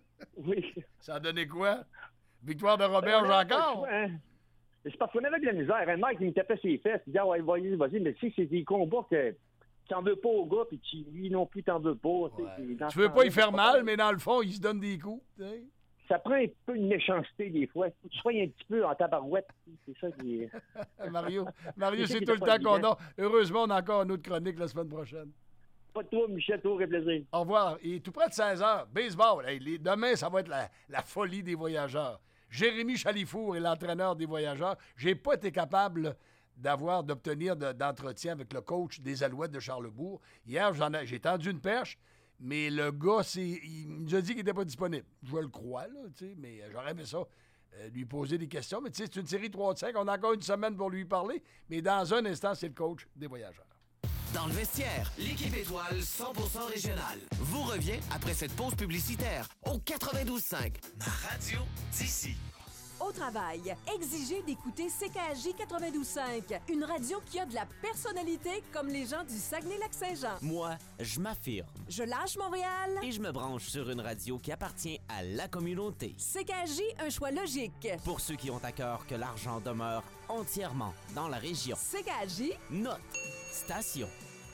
Oui. Ça a donné quoi? Victoire de Roberge Ben, on avait pas le encore? choix, hein. Mais c'est parce qu'on avait de la misère. Un mec qui me tapait ses fesses, il disait, ah ouais, vas-y, vas-y. Mais tu sais, c'est des combats que tu n'en veux pas au gars, puis tu, lui non plus, t'en veux pas. Tu sais, puis dans Tu ce veux pas y temps-là, faire c'est mal, mais dans le fond, il se donne des coups. tu sais. Ça prend un peu une méchanceté des fois. Faut que tu sois un petit peu en tabarouette. C'est ça qui est... Mario, Mario ça c'est qui tout le était pas temps qu'on évident. a. Heureusement, on a encore une autre chronique la semaine prochaine. Pas de toi, Michel, toujours un plaisir. Au revoir. Et tout près de seize heures, baseball. Hey, les- demain, ça va être la, la folie des voyageurs. Jérémy Chalifour est l'entraîneur des voyageurs. J'ai pas été capable d'avoir, d'obtenir de- d'entretien avec le coach des Alouettes de Charlebourg. Hier, j'en ai- j'ai tendu une perche, mais le gars, c'est, il nous a dit qu'il n'était pas disponible. Je le crois, là, tu sais, mais j'aurais aimé ça, euh, lui poser des questions. Mais tu sais, c'est une série trois de cinq. On a encore une semaine pour lui parler. Mais dans un instant, c'est le coach des voyageurs. Dans le vestiaire, l'équipe étoile cent pour cent régionale vous revient après cette pause publicitaire au quatre-vingt-douze cinq. Ma radio d'ici. Au travail, exigez d'écouter C K H J quatre-vingt-douze cinq, une radio qui a de la personnalité comme les gens du Saguenay-Lac-Saint-Jean. Moi, je m'affirme. Je lâche Montréal. Et je me branche sur une radio qui appartient à la communauté. C K H J, un choix logique. Pour ceux qui ont à cœur que l'argent demeure entièrement dans la région. C K H J, Notre station.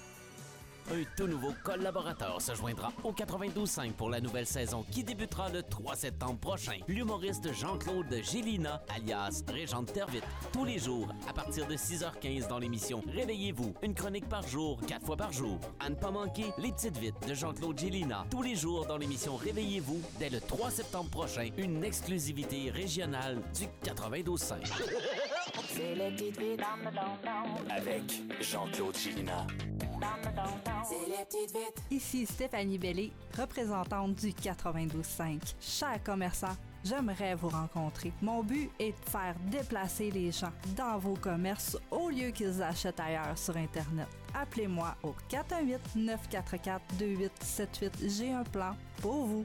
Un tout nouveau collaborateur se joindra au quatre-vingt-douze cinq pour la nouvelle saison qui débutera le trois septembre prochain. L'humoriste Jean-Claude Gélina, alias Régente Tervite, tous les jours à partir de six heures quinze dans l'émission Réveillez-vous, une chronique par jour, quatre fois par jour. À ne pas manquer, Les Petites Vites de Jean-Claude Gélina, tous les jours dans l'émission Réveillez-vous, dès le trois septembre prochain, une exclusivité régionale du quatre-vingt-douze cinq. C'est les petites vites. Avec Jean-Claude Gélina. C'est les petites vites. Ici Stéphanie Bellé, représentante du quatre-vingt-douze cinq. Chers commerçants, j'aimerais vous rencontrer. Mon but est de faire déplacer les gens dans vos commerces au lieu qu'ils achètent ailleurs sur Internet. Appelez-moi au quatre un huit, neuf quatre quatre, deux huit sept huit. J'ai un plan pour vous.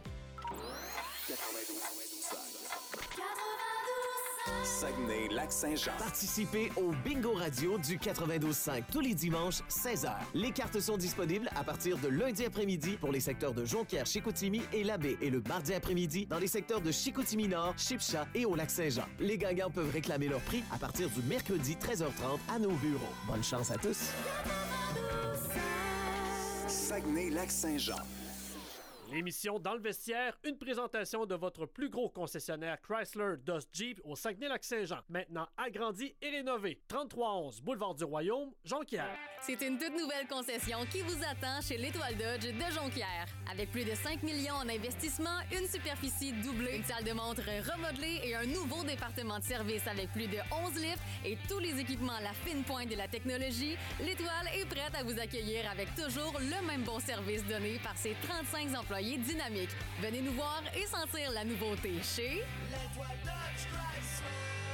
Saguenay-Lac-Saint-Jean. Participez au Bingo Radio du quatre-vingt-douze cinq tous les dimanches, seize heures. Les cartes sont disponibles à partir de lundi après-midi pour les secteurs de Jonquière, Chicoutimi et Labbé et le mardi après-midi dans les secteurs de Chicoutimi-Nord, Chipcha et au Lac-Saint-Jean. Les gagnants peuvent réclamer leur prix à partir du mercredi treize heures trente à nos bureaux. Bonne chance à tous. Saguenay-Lac-Saint-Jean. L'émission Dans le vestiaire, une présentation de votre plus gros concessionnaire Chrysler Dodge Jeep au Saguenay-Lac-Saint-Jean. Maintenant agrandi et rénové. trente-trois onze Boulevard du Royaume, Jonquière. C'est une toute nouvelle concession qui vous attend chez l'Étoile Dodge de Jonquière. Avec plus de cinq millions en investissement, une superficie doublée, une salle de montre remodelée et un nouveau département de service avec plus de onze lifts et tous les équipements à la fine pointe de la technologie, l'Étoile est prête à vous accueillir avec toujours le même bon service donné par ses trente-cinq employés dynamiques. Venez nous voir et sentir la nouveauté chez L'Étoile Dodge Chrysler.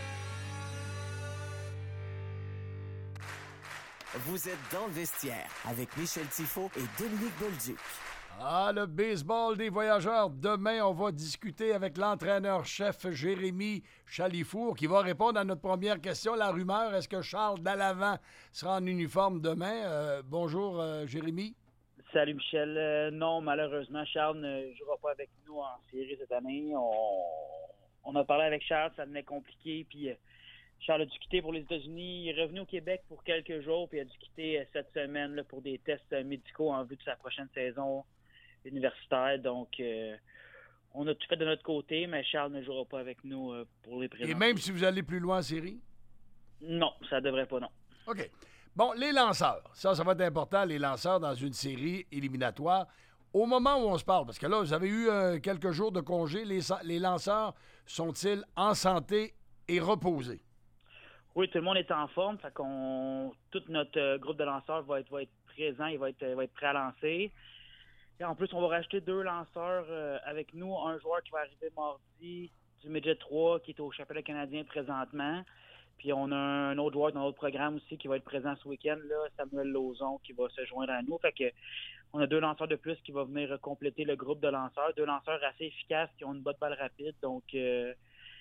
Vous êtes dans le vestiaire avec Michel Tifo et Dominique Bolduc. Ah, le baseball des voyageurs. Demain, on va discuter avec l'entraîneur-chef Jérémy Chalifour qui va répondre à notre première question. La rumeur, est-ce que Charles Dallavant sera en uniforme demain? Euh, bonjour, euh, Jérémy. Salut Michel. Euh, non, malheureusement, Charles ne jouera pas avec nous en série cette année. On, on a parlé avec Charles, ça devenait compliqué. Puis euh, Charles a dû quitter pour les États-Unis. Il est revenu au Québec pour quelques jours, puis il a dû quitter euh, cette semaine là, pour des tests euh, médicaux en vue de sa prochaine saison universitaire. Donc, euh, on a tout fait de notre côté, mais Charles ne jouera pas avec nous euh, pour les présents. Et même si vous allez plus loin en série? Non, ça devrait pas, non. OK. Bon, les lanceurs. Ça, ça va être important, les lanceurs dans une série éliminatoire. Au moment où on se parle, parce que là, vous avez eu euh, quelques jours de congé, les, les lanceurs sont-ils en santé et reposés? Oui, tout le monde est en forme. Fait qu'on, tout notre euh, groupe de lanceurs va être, va être présent, il va être, va être prêt à lancer. Et en plus, on va rajouter deux lanceurs euh, avec nous. Un joueur qui va arriver mardi du Midget trois, qui est au championnat canadien présentement. Puis on a un autre joueur dans notre programme aussi qui va être présent ce week-end, là, Samuel Lauzon, qui va se joindre à nous. Fait que on a deux lanceurs de plus qui vont venir compléter le groupe de lanceurs. Deux lanceurs assez efficaces qui ont une botte balle rapide. Donc, euh,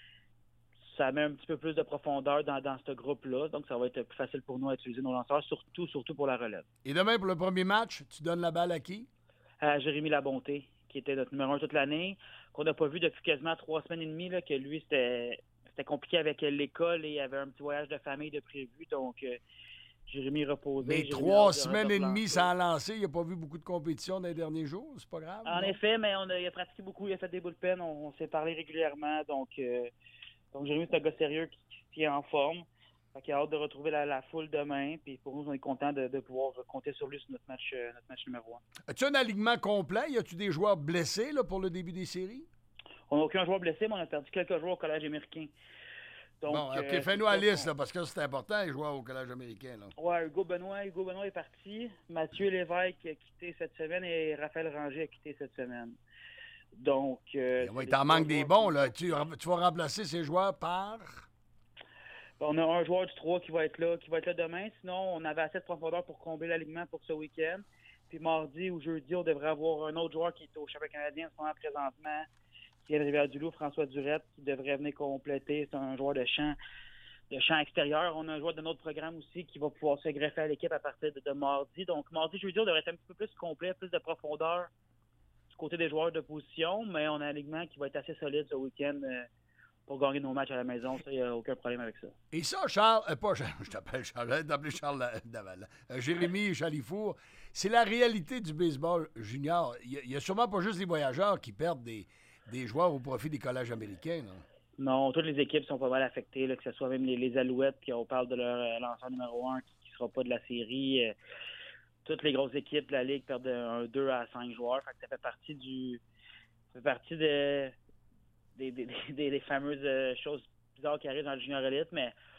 ça met un petit peu plus de profondeur dans, dans ce groupe-là. Donc, ça va être plus facile pour nous à utiliser nos lanceurs, surtout, surtout pour la relève. Et demain, pour le premier match, tu donnes la balle à qui? À Jérémy Labonté, qui était notre numéro un toute l'année, qu'on n'a pas vu depuis quasiment trois semaines et demie, là, que lui, c'était... C'était compliqué avec l'école et il y avait un petit voyage de famille de prévu. Donc, euh, Jérémy reposé. Mais Jérémy trois de, semaines de et demie sans lancer, il n'a pas vu beaucoup de compétition dans les derniers jours. C'est pas grave. En non? effet, mais on a, il a pratiqué beaucoup. Il a fait des bullpen. On, on s'est parlé régulièrement. Donc, euh, donc Jérémy, c'est un gars sérieux qui, qui est en forme. Fait qu'il a hâte de retrouver la, la foule demain. Puis pour nous, on est content de, de pouvoir compter sur lui sur notre match, euh, notre match numéro un. As-tu un alignement complet? Y a-tu des joueurs blessés là, pour le début des séries? On n'a aucun joueur blessé, mais on a perdu quelques joueurs au collège américain. Donc, bon, OK, euh, fais-nous la liste, là, parce que c'est important, les joueurs au collège américain. Là. Oui, Hugo Benoît, Hugo Benoît est parti. Mathieu Lévesque a quitté cette semaine et Raphaël Ranger a quitté cette semaine. Donc... Euh, il t'en manque des bons, là. Tu, tu vas remplacer ces joueurs par... On a un joueur du trois qui va être là, qui va être là demain. Sinon, on avait assez de profondeur pour combler l'alignement pour ce week-end. Puis mardi ou jeudi, on devrait avoir un autre joueur qui est au championnat canadien en ce moment présentement, qui est de Rivière-du-Loup, François Durette, qui devrait venir compléter. C'est un joueur de champ, de champ extérieur. On a un joueur de notre programme aussi qui va pouvoir se greffer à l'équipe à partir de, de mardi. Donc, mardi, jeudi, on devrait être un petit peu plus complet, plus de profondeur du côté des joueurs de position, mais on a un alignement qui va être assez solide ce week-end euh, pour gagner nos matchs à la maison. Ça, il n'y a aucun problème avec ça. Et ça, Charles, euh, pas Charles, je t'appelle Charles, je t'appelle Charles Daval, euh, Jérémy Chalifour, c'est la réalité du baseball junior. Il n'y a, a sûrement pas juste les voyageurs qui perdent des Des joueurs au profit des collèges américains, non? Non, toutes les équipes sont pas mal affectées, là, que ce soit même les, les Alouettes, qui on parle de leur euh, lanceur numéro un qui ne sera pas de la série. Euh, toutes les grosses équipes de la Ligue perdent un deux à cinq joueurs. Fait que ça fait partie du. Ça fait partie de, des, des, des, des fameuses euh, choses bizarres qui arrivent dans le junior élite, mais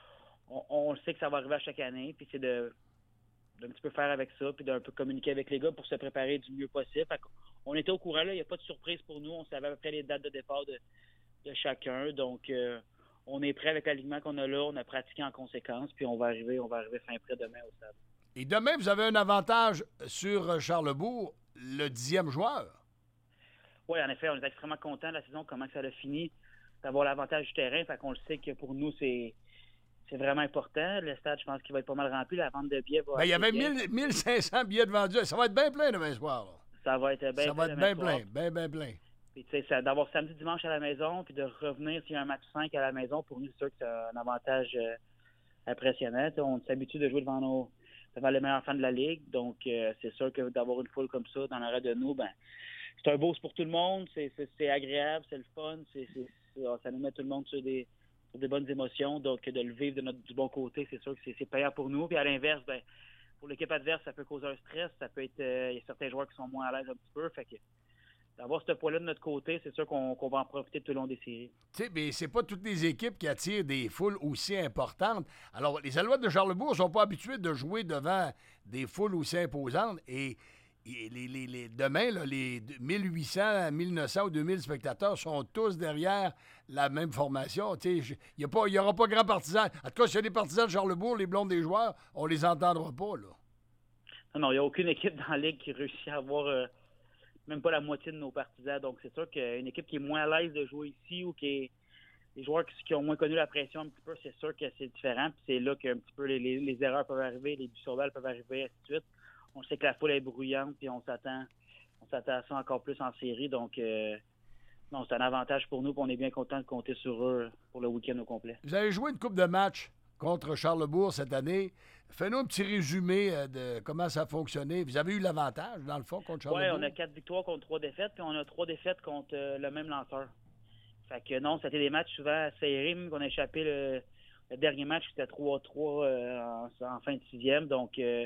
on, on sait que ça va arriver à chaque année, puis c'est de d'un petit peu faire avec ça, puis d'un peu communiquer avec les gars pour se préparer du mieux possible. Fait on était au courant, là, il n'y a pas de surprise pour nous. On savait à peu près les dates de départ de, de chacun. Donc, euh, on est prêt avec l'alignement qu'on a là. On a pratiqué en conséquence, puis on va arriver, on va arriver fin prêt demain au stade. Et demain, vous avez un avantage sur Charlebourg, le dixième joueur. Oui, en effet, on est extrêmement contents de la saison, comment ça a fini, d'avoir l'avantage du terrain. Fait qu'on le sait que pour nous, c'est... C'est vraiment important. Le stade, je pense qu'il va être pas mal rempli. La vente de billets va Ben, il y avait bien. mille cinq cents billets de vendus. Ça va être bien plein demain soir. Là. Ça va être bien Ça va plein. être bien plein, bien, bien plein. Puis, tu sais, d'avoir samedi, dimanche à la maison, puis de revenir s'il y a un match cinq à la maison, pour nous, c'est sûr que c'est un avantage euh, impressionnant. T'sais, on s'habitue de jouer devant nos devant les meilleurs fans de la Ligue. Donc, euh, c'est sûr que d'avoir une foule comme ça dans l'arrêt de nous, ben c'est un boost pour tout le monde. C'est, c'est, c'est agréable, c'est le fun. C'est, c'est, c'est, ça nous met tout le monde sur des... des bonnes émotions, donc de le vivre de notre, du bon côté, c'est sûr que c'est, c'est payant pour nous. Puis à l'inverse, ben, pour l'équipe adverse, ça peut causer un stress, ça peut être, euh, il y a certains joueurs qui sont moins à l'aise un petit peu, fait que d'avoir ce poids-là de notre côté, c'est sûr qu'on, qu'on va en profiter tout le long des séries. Tu sais, mais c'est pas toutes les équipes qui attirent des foules aussi importantes. Alors, les Alouettes de Charlebourg sont pas habitués de jouer devant des foules aussi imposantes et Et les, les, les, demain, là, les mille huit cents, mille neuf cents ou deux mille spectateurs sont tous derrière la même formation. Il n'y aura pas grand partisan. En tout cas, s'il y a des partisans de Charlebourg, les blondes des joueurs, on les entendra pas. Là. Non, non, il n'y a aucune équipe dans la Ligue qui réussit à avoir euh, même pas la moitié de nos partisans. Donc, c'est sûr qu'une équipe qui est moins à l'aise de jouer ici ou qui est les joueurs qui, qui ont moins connu la pression un petit peu, c'est sûr que c'est différent. Puis c'est là qu'un petit peu les, les, les erreurs peuvent arriver, les buts sur balle peuvent arriver, ainsi de suite. On sait que la foule est bruyante, puis on s'attend on s'attend à ça encore plus en série. Donc, euh, non, c'est un avantage pour nous, puis on est bien content de compter sur eux pour le week-end au complet. Vous avez joué une coupe de matchs contre Charlebourg cette année. Fais-nous un petit résumé de comment ça a fonctionné. Vous avez eu l'avantage, dans le fond, contre Charlebourg? Oui, on a quatre victoires contre trois défaites, puis on a trois défaites contre euh, le même lanceur. Fait que non, c'était des matchs souvent serrés, même qu'on a échappé le, le dernier match, c'était trois à trois euh, en, en fin de sixième. Donc, euh,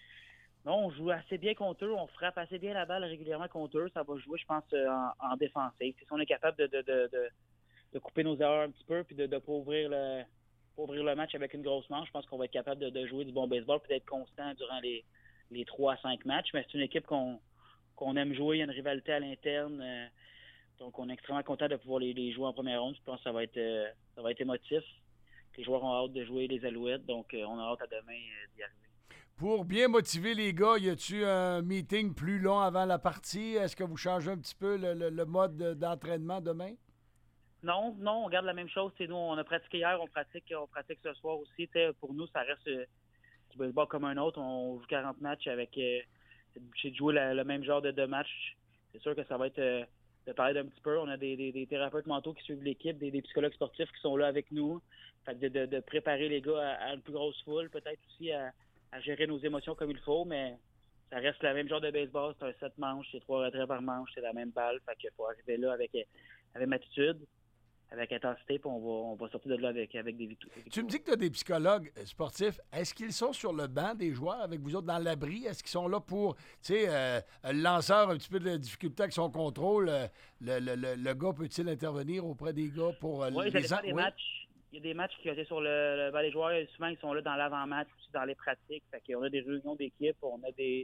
non, on joue assez bien contre eux, on frappe assez bien la balle régulièrement contre eux. Ça va jouer, je pense, en, en défensif. Si on est capable de, de, de, de, de couper nos erreurs un petit peu puis de ne pas ouvrir le, pas ouvrir le match avec une grosse manche, je pense qu'on va être capable de, de jouer du bon baseball et d'être constant durant les, les trois à cinq matchs. Mais c'est une équipe qu'on, qu'on aime jouer, il y a une rivalité à l'interne. Euh, donc, on est extrêmement content de pouvoir les, les jouer en première ronde. Je pense que ça va être, euh, ça va être émotif. Les joueurs ont hâte de jouer les Alouettes, donc euh, on a hâte à demain euh, d'y arriver. Pour bien motiver les gars, y a-tu un meeting plus long avant la partie? Est-ce que vous changez un petit peu le, le, le mode d'entraînement demain? Non, non, on garde la même chose. T'sais, nous, on a pratiqué hier, on pratique, on pratique ce soir aussi. T'sais, pour nous, ça reste euh, du baseball comme un autre. On joue quarante matchs avec euh, c'est de jouer la, le même genre de, de match. C'est sûr que ça va être euh, de parler d'un petit peu. On a des, des, des thérapeutes mentaux qui suivent l'équipe, des, des psychologues sportifs qui sont là avec nous. Fait de, de, de préparer les gars à, à une plus grosse foule, peut-être aussi à à gérer nos émotions comme il faut, mais ça reste le même genre de baseball. C'est un sept manches, c'est trois retraits par manche, c'est la même balle. Fait qu'il faut arriver là avec, avec attitude, avec intensité, puis on va, on va sortir de là avec, avec des victoires. Tu me dis que tu as des psychologues sportifs. Est-ce qu'ils sont sur le banc des joueurs avec vous autres dans l'abri? Est-ce qu'ils sont là pour, tu sais, euh, le lanceur, un petit peu de difficulté avec son contrôle, le, le, le, le gars peut-il intervenir auprès des gars pour euh, oui, les... ça dépend des oui, matchs. Il y a des matchs qui ont été sur le, le banc des joueurs. Souvent, ils sont là dans l'avant-match, aussi dans les pratiques. Fait qu'on a des réunions d'équipe, on a des,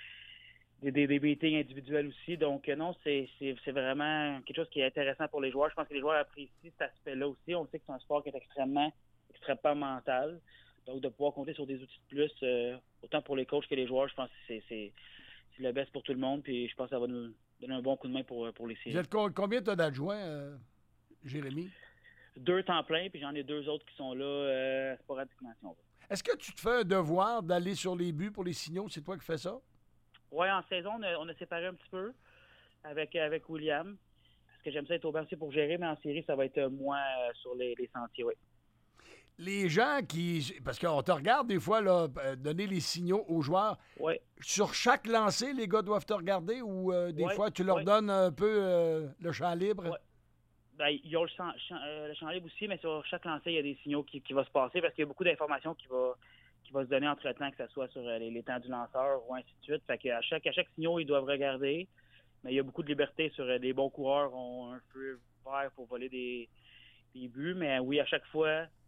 des, des, des meetings individuels aussi. Donc, non, c'est, c'est, c'est vraiment quelque chose qui est intéressant pour les joueurs. Je pense que les joueurs apprécient cet aspect-là aussi. On sait que c'est un sport qui est extrêmement, extrêmement mental. Donc, de pouvoir compter sur des outils de plus, euh, autant pour les coachs que les joueurs, je pense que c'est, c'est, c'est le best pour tout le monde. Puis, je pense que ça va nous donner un bon coup de main pour, pour les séries. Vous êtes co- combien tu as d'adjoints, euh, Jérémy? Deux temps plein, puis j'en ai deux autres qui sont là euh, sporadiquement, si on veut. Est-ce que tu te fais un devoir d'aller sur les buts pour les signaux? C'est toi qui fais ça? Oui, en saison, on a, on a séparé un petit peu avec, avec William. Parce que j'aime ça être au banc aussi pour gérer, mais en série, ça va être moi euh, sur les, les sentiers, oui. Les gens qui... Parce qu'on te regarde des fois, là, donner les signaux aux joueurs. Oui. Sur chaque lancé, les gars doivent te regarder ou euh, des ouais, fois, tu leur ouais. donnes un peu euh, le champ libre? Ouais. Ben, ils ont le champ, champ, euh, le champ libre aussi, mais sur chaque lancer, il y a des signaux qui, qui vont se passer parce qu'il y a beaucoup d'informations qui va, qui va se donner entre-temps, que ce soit sur les, les temps du lanceur ou ainsi de suite. Fait qu'à chaque, à chaque signaux, ils doivent regarder. Mais il y a beaucoup de liberté sur euh, les bons coureurs ont un feu vert pour voler des, des buts. Mais oui, à chaque fois,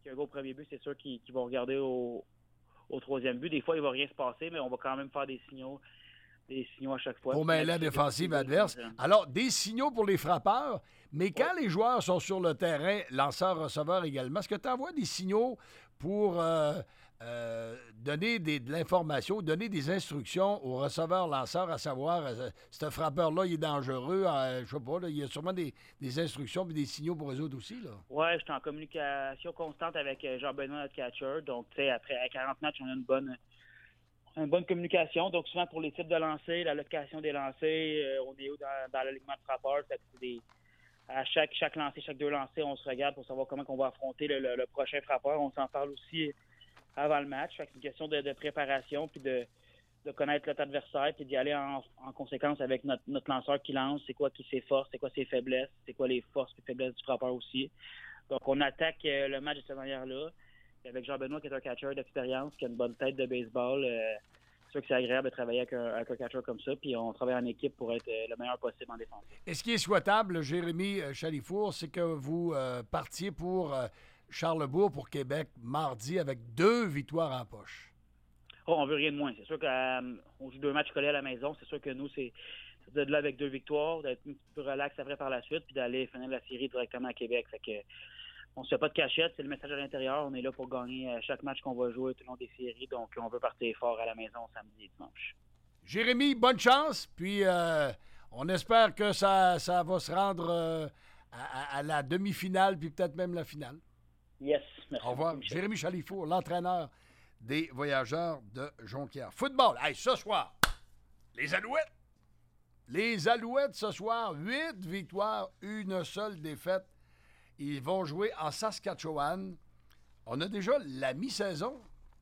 qu'il y a un gros premier but, c'est sûr qu'ils, qu'ils vont regarder au, au troisième but. Des fois, il ne va rien se passer, mais on va quand même faire des signaux, des signaux à chaque fois. Pour mêler la défensive adverse. Alors, des signaux pour les frappeurs, mais quand ouais. les joueurs sont sur le terrain, lanceurs-receveurs également, est-ce que tu envoies des signaux pour euh, euh, donner des, de l'information, donner des instructions aux receveurs-lanceurs, à savoir, euh, ce frappeur-là, il est dangereux, euh, je sais pas, là, il y a sûrement des, des instructions et des signaux pour eux autres aussi, là? Oui, je suis en communication constante avec Jean-Benoît, notre catcher. Donc, tu sais, après à quarante matchs, on a une bonne... une bonne communication. Donc, souvent, pour les types de lancers, la location des lancers, euh, on est où dans, dans l'alignement de frappeurs. Des, à chaque, chaque lancer, chaque deux lancers, on se regarde pour savoir comment on va affronter le, le, le prochain frappeur. On s'en parle aussi avant le match. Fait que c'est une question de, de préparation, puis de, de connaître notre adversaire, puis d'y aller en, en conséquence avec notre, notre lanceur qui lance. C'est quoi qui ses forces, c'est quoi ses faiblesses, c'est quoi les forces et faiblesses du frappeur aussi. Donc, on attaque euh, le match de cette manière-là. Avec Jean-Benoît, qui est un catcher d'expérience, qui a une bonne tête de baseball. Euh, c'est sûr que c'est agréable de travailler avec un, avec un catcher comme ça. Puis on travaille en équipe pour être euh, le meilleur possible en défense. Et ce qui est souhaitable, Jérémy Chalifour, c'est que vous euh, partiez pour euh, Charlebourg, pour Québec, mardi, avec deux victoires en poche. Oh, on veut rien de moins. C'est sûr qu'on euh, joue deux matchs collés à la maison. C'est sûr que nous, c'est, c'est d'être là avec deux victoires, d'être un petit peu relax après par la suite, puis d'aller finir la série directement à Québec. Fait que on ne se fait pas de cachette, c'est le message à l'intérieur. On est là pour gagner chaque match qu'on va jouer tout le long des séries. Donc, on veut partir fort à la maison samedi et dimanche. Jérémy, bonne chance. Puis, euh, on espère que ça, ça va se rendre euh, à, à la demi-finale, puis peut-être même la finale. Yes, merci. Au revoir. Beaucoup, Jérémy Chalifour, l'entraîneur des Voyageurs de Jonquière. Football, hey, ce soir, les Alouettes. Les Alouettes, ce soir, huit victoires, une seule défaite. Ils vont jouer en Saskatchewan. On a déjà la mi-saison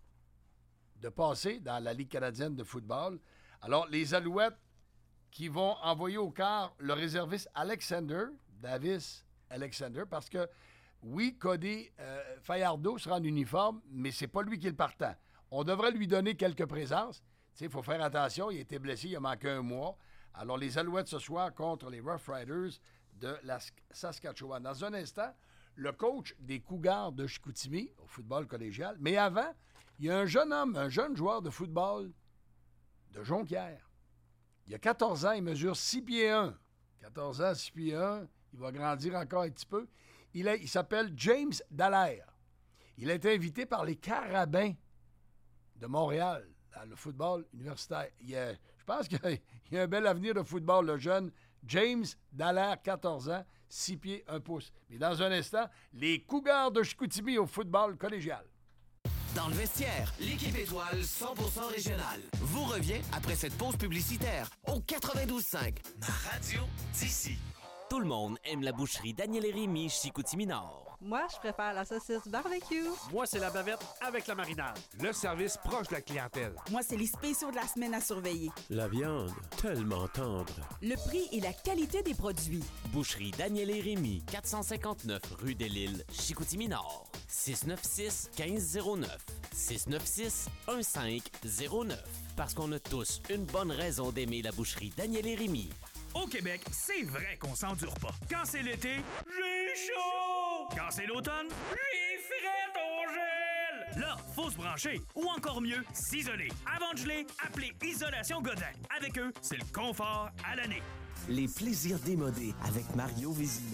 de passer dans la Ligue canadienne de football. Alors, les Alouettes qui vont envoyer au quart le réserviste Alexander, Davis Alexander, parce que, oui, Cody euh, Fajardo sera en uniforme, mais c'est pas lui qui est le partant. On devrait lui donner quelques présences. Il faut faire attention, il a été blessé, il a manqué un mois. Alors, les Alouettes ce soir contre les Rough Riders de la Saskatchewan. Dans un instant, le coach des Cougars de Chicoutimi au football collégial. Mais avant, il y a un jeune homme, un jeune joueur de football de Jonquière. Il a quatorze ans, il mesure six pieds un. quatorze ans, six pieds un. Il va grandir encore un petit peu. Il, a, il s'appelle James Dallaire. Il a été invité par les Carabins de Montréal dans le football universitaire. Il a, je pense qu'il y a un bel avenir de football, le jeune James Dallaire, quatorze ans, six pieds, un pouce. Mais dans un instant, les Cougars de Chicoutimi au football collégial. Dans le vestiaire, l'équipe étoile cent pour cent régionale vous revient après cette pause publicitaire au quatre-vingt-douze cinq. Ma radio d'ici. Tout le monde aime la boucherie Daniel et Rémy Chicoutimi-Nord. Moi, je préfère la saucisse barbecue. Moi, c'est la bavette avec la marinade. Le service proche de la clientèle. Moi, c'est les spéciaux de la semaine à surveiller. La viande, tellement tendre. Le prix et la qualité des produits. Boucherie Daniel et Rémy, quatre cent cinquante-neuf rue des Lilles, Chicoutimi-Nord. six neuf six, un cinq zéro neuf. six neuf six, un cinq zéro neuf. Parce qu'on a tous une bonne raison d'aimer la boucherie Daniel et Rémy. Au Québec, c'est vrai qu'on s'endure pas. Quand c'est l'été, j'ai chaud! Quand c'est l'automne, j'ai fret au gel! Là, faut se brancher. Ou encore mieux, s'isoler. Avant de geler, appelez Isolation Godin. Avec eux, c'est le confort à l'année. Les plaisirs démodés avec Mario Vézina.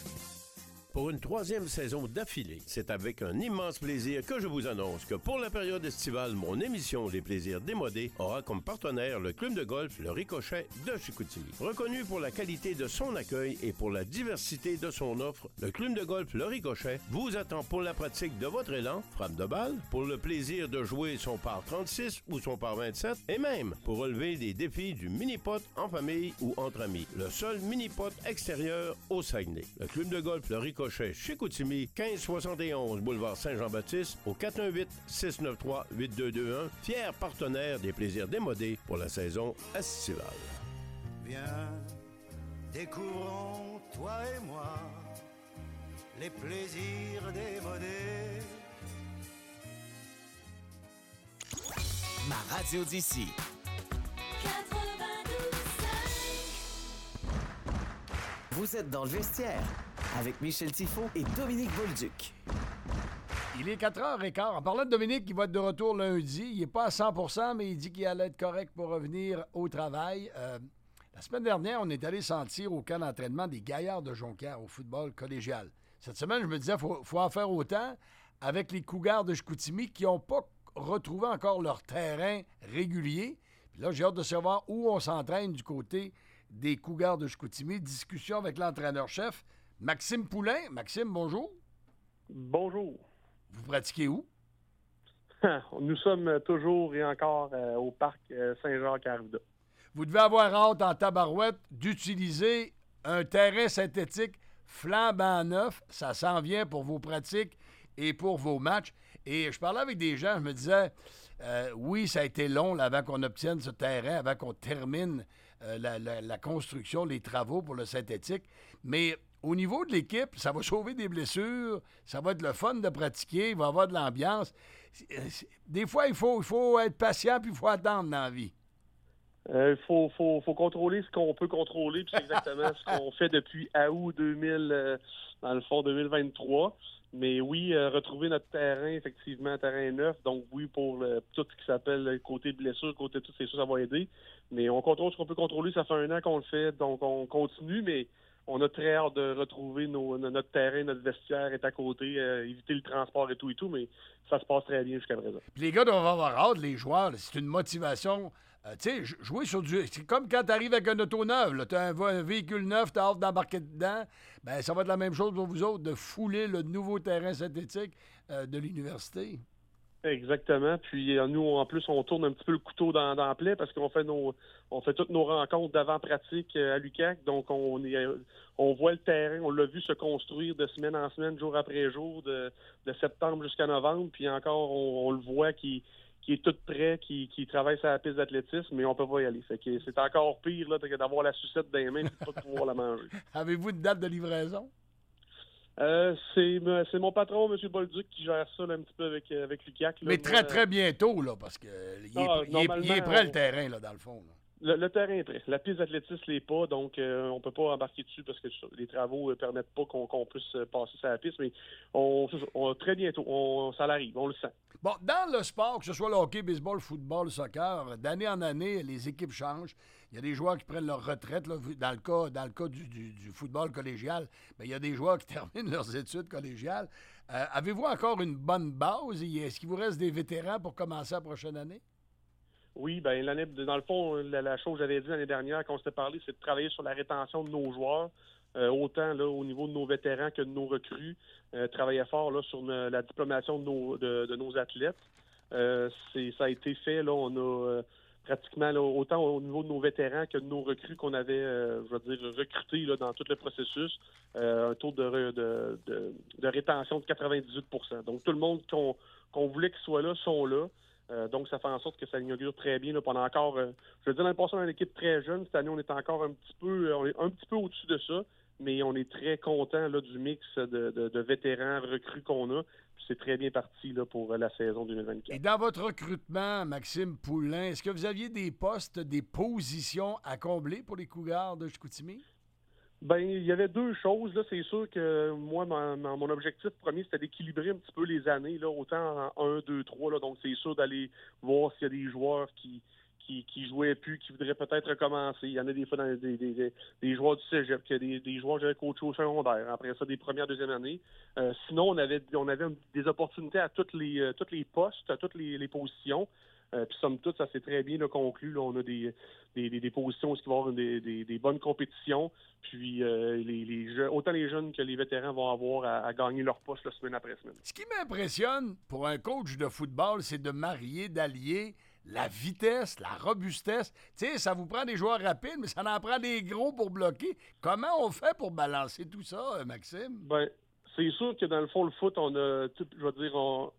Pour une troisième saison d'affilée, c'est avec un immense plaisir que je vous annonce que pour la période estivale, mon émission Les Plaisirs démodés aura comme partenaire le club de golf Le Ricochet de Chicoutimi. Reconnu pour la qualité de son accueil et pour la diversité de son offre, le club de golf Le Ricochet vous attend pour la pratique de votre élan, frappe de balle, pour le plaisir de jouer son par trente-six ou son par vingt-sept et même pour relever des défis du mini-pot en famille ou entre amis. Le seul mini-pot extérieur au Saguenay. Le club de golf Le Ricochet Chez Chicoutimi, quinze soixante et onze boulevard Saint-Jean-Baptiste, au quatre un huit, six neuf trois, huit deux deux un, fier partenaire des plaisirs démodés pour la saison estivale. Viens, découvrons, toi et moi, les plaisirs démodés. Ma radio d'ici. Vous êtes dans le vestiaire avec Michel Tifo et Dominique Bolduc. Il est quatre heures quinze. En parlant de Dominique, qui va être de retour lundi, il n'est pas à cent pour cent, mais il dit qu'il allait être correct pour revenir au travail. Euh, la semaine dernière, on est allé sentir au camp d'entraînement des Gaillards de Jonquière au football collégial. Cette semaine, je me disais, il faut, faut en faire autant avec les Cougars de Chicoutimi qui n'ont pas retrouvé encore leur terrain régulier. Puis là, j'ai hâte de savoir où on s'entraîne du côté des Cougars de Chicoutimi. Discussion avec l'entraîneur-chef, Maxime Poulain. Maxime, bonjour. Bonjour. Vous pratiquez où? Nous sommes toujours et encore euh, au parc euh, Saint-Jacques-Arvida. Vous devez avoir hâte en tabarouette d'utiliser un terrain synthétique flambant neuf. Ça s'en vient pour vos pratiques et pour vos matchs. Et je parlais avec des gens, je me disais, euh, oui, ça a été long là, avant qu'on obtienne ce terrain, avant qu'on termine euh, la, la, la construction, les travaux pour le synthétique. Mais au niveau de l'équipe, ça va sauver des blessures, ça va être le fun de pratiquer, il va y avoir de l'ambiance. Des fois, il faut, il faut être patient puis il faut attendre dans la vie. Il euh, faut, faut, faut contrôler ce qu'on peut contrôler, puis c'est exactement ce qu'on fait depuis août deux mille, euh, dans le fond, deux mille vingt-trois. Mais oui, euh, retrouver notre terrain, effectivement, terrain neuf. Donc oui, pour le, tout ce qui s'appelle le côté blessure, côté tout, c'est sûr, ça va aider. Mais on contrôle ce qu'on peut contrôler. Ça fait un an qu'on le fait, donc on continue, mais on a très hâte de retrouver nos, notre terrain, notre vestiaire est à côté, euh, éviter le transport et tout et tout, mais ça se passe très bien jusqu'à présent. Puis les gars doivent avoir hâte, les joueurs, là, c'est une motivation. Euh, tu sais, jouer sur du... C'est comme quand tu arrives avec un auto neuf, tu as un, un véhicule neuf, tu as hâte d'embarquer dedans. Ben ça va être la même chose pour vous autres, de fouler le nouveau terrain synthétique euh, de l'université. Exactement. Puis euh, nous, en plus, on tourne un petit peu le couteau dans, dans la plaie parce qu'on fait nos on fait toutes nos rencontres d'avant-pratique euh, à l'U Q A C. Donc, on est on voit le terrain, on l'a vu se construire de semaine en semaine, jour après jour, de, de septembre jusqu'à novembre. Puis encore, on, on le voit qui qui est tout prêt, qui, qui travaille sur la piste d'athlétisme, mais on peut pas y aller. Fait que c'est encore pire là, d'avoir la sucette dans les mains et de pas pouvoir la manger. Avez-vous une date de livraison? Euh, c'est, c'est mon patron, M. Bolduc, qui gère ça là, un petit peu avec, avec l'U Q A C. Là. Mais très, très bientôt, là, parce qu'il est, ah, il est, il est prêt, le terrain, là, dans le fond. Là. Le, le terrain est prêt. La piste d'athlétisme l'est pas, donc euh, on peut pas embarquer dessus parce que les travaux ne permettent pas qu'on, qu'on puisse passer sur la piste, mais on, on très bientôt, on, ça l'arrive, on le sent. Bon, dans le sport, que ce soit le hockey, baseball, football, soccer, d'année en année, les équipes changent. Il y a des joueurs qui prennent leur retraite. Là, dans le cas, dans le cas du, du, du football collégial, bien, il y a des joueurs qui terminent leurs études collégiales. Euh, avez-vous encore une bonne base? Est-ce qu'il vous reste des vétérans pour commencer la prochaine année? Oui, bien, l'année, dans le fond, la, la chose que j'avais dit l'année dernière, quand on s'était parlé, c'est de travailler sur la rétention de nos joueurs, euh, autant là, au niveau de nos vétérans que de nos recrues. Euh, travailler fort là, sur ne, la diplomation de nos, de, de nos athlètes. Euh, c'est, ça a été fait, là, on a euh, pratiquement, là, autant au niveau de nos vétérans que de nos recrues qu'on avait, euh, je veux dire, recrutés là, dans tout le processus, euh, un taux de, de, de, de rétention de quatre-vingt-dix-huit pour cent. Donc, tout le monde qu'on, qu'on voulait qu'ils soient là sont là. Euh, donc, ça fait en sorte que ça inaugure très bien là, pendant encore, euh, je veux dire, l'année passée, on a une équipe très jeune. Cette année, on est encore un petit peu, on est un petit peu au-dessus de ça, mais on est très content là, du mix de, de, de vétérans recrues qu'on a. Puis c'est très bien parti là, pour la saison deux mille vingt-quatre. Et dans votre recrutement, Maxime Poulain, est-ce que vous aviez des postes, des positions à combler pour les Cougars de Chicoutimi? Ben, il y avait deux choses. Là, c'est sûr que moi, mon, mon objectif premier, c'était d'équilibrer un petit peu les années, là, autant en un, deux, trois. Là, donc, c'est sûr d'aller voir s'il y a des joueurs qui, qui, qui jouaient plus, qui voudraient peut-être recommencer. Il y en a des fois dans des, des, des, des joueurs du cégep, qui a des, des joueurs que j'avais coachés au secondaire. Après ça, des premières, deuxième années. Euh, sinon, on avait, on avait des opportunités à toutes les, euh, toutes les postes, à toutes les, les positions. Euh, puis somme toute, ça s'est très bien là, conclu. Là, on a des, des, des, des positions où il va y avoir des, des, des bonnes compétitions. Puis euh, les, les jeunes, autant les jeunes que les vétérans vont avoir à, à gagner leur poste la semaine après semaine. Ce qui m'impressionne pour un coach de football, c'est de marier, d'allier la vitesse, la robustesse. Tu sais, ça vous prend des joueurs rapides, mais ça en prend des gros pour bloquer. Comment on fait pour balancer tout ça, Maxime? Ben, c'est sûr que dans le fond, le foot, on a, tout, je veux dire, on,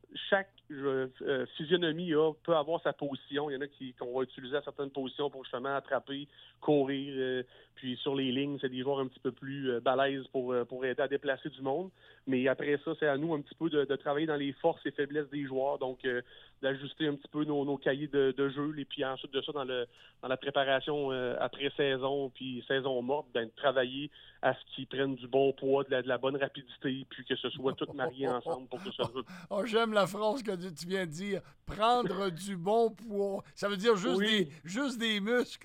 chaque euh, physionomie a, peut avoir sa position. Il y en a qui qu'on va utiliser à certaines positions pour justement attraper, courir. Euh, puis sur les lignes, c'est des joueurs un petit peu plus euh, balèzes pour, euh, pour aider à déplacer du monde. Mais après ça, c'est à nous un petit peu de, de travailler dans les forces et faiblesses des joueurs. Donc, euh, d'ajuster un petit peu nos, nos cahiers de, de jeu. Et puis ensuite de ça, dans, le, dans la préparation euh, après saison, puis saison morte, ben, de travailler à ce qu'ils prennent du bon poids, de la, de la bonne rapidité, puis que ce soit tout marié ensemble pour que ça joue. Oh, j'aime la phrase que tu viens de dire. Prendre du bon poids. Ça veut dire juste, Oui. des, juste des muscles.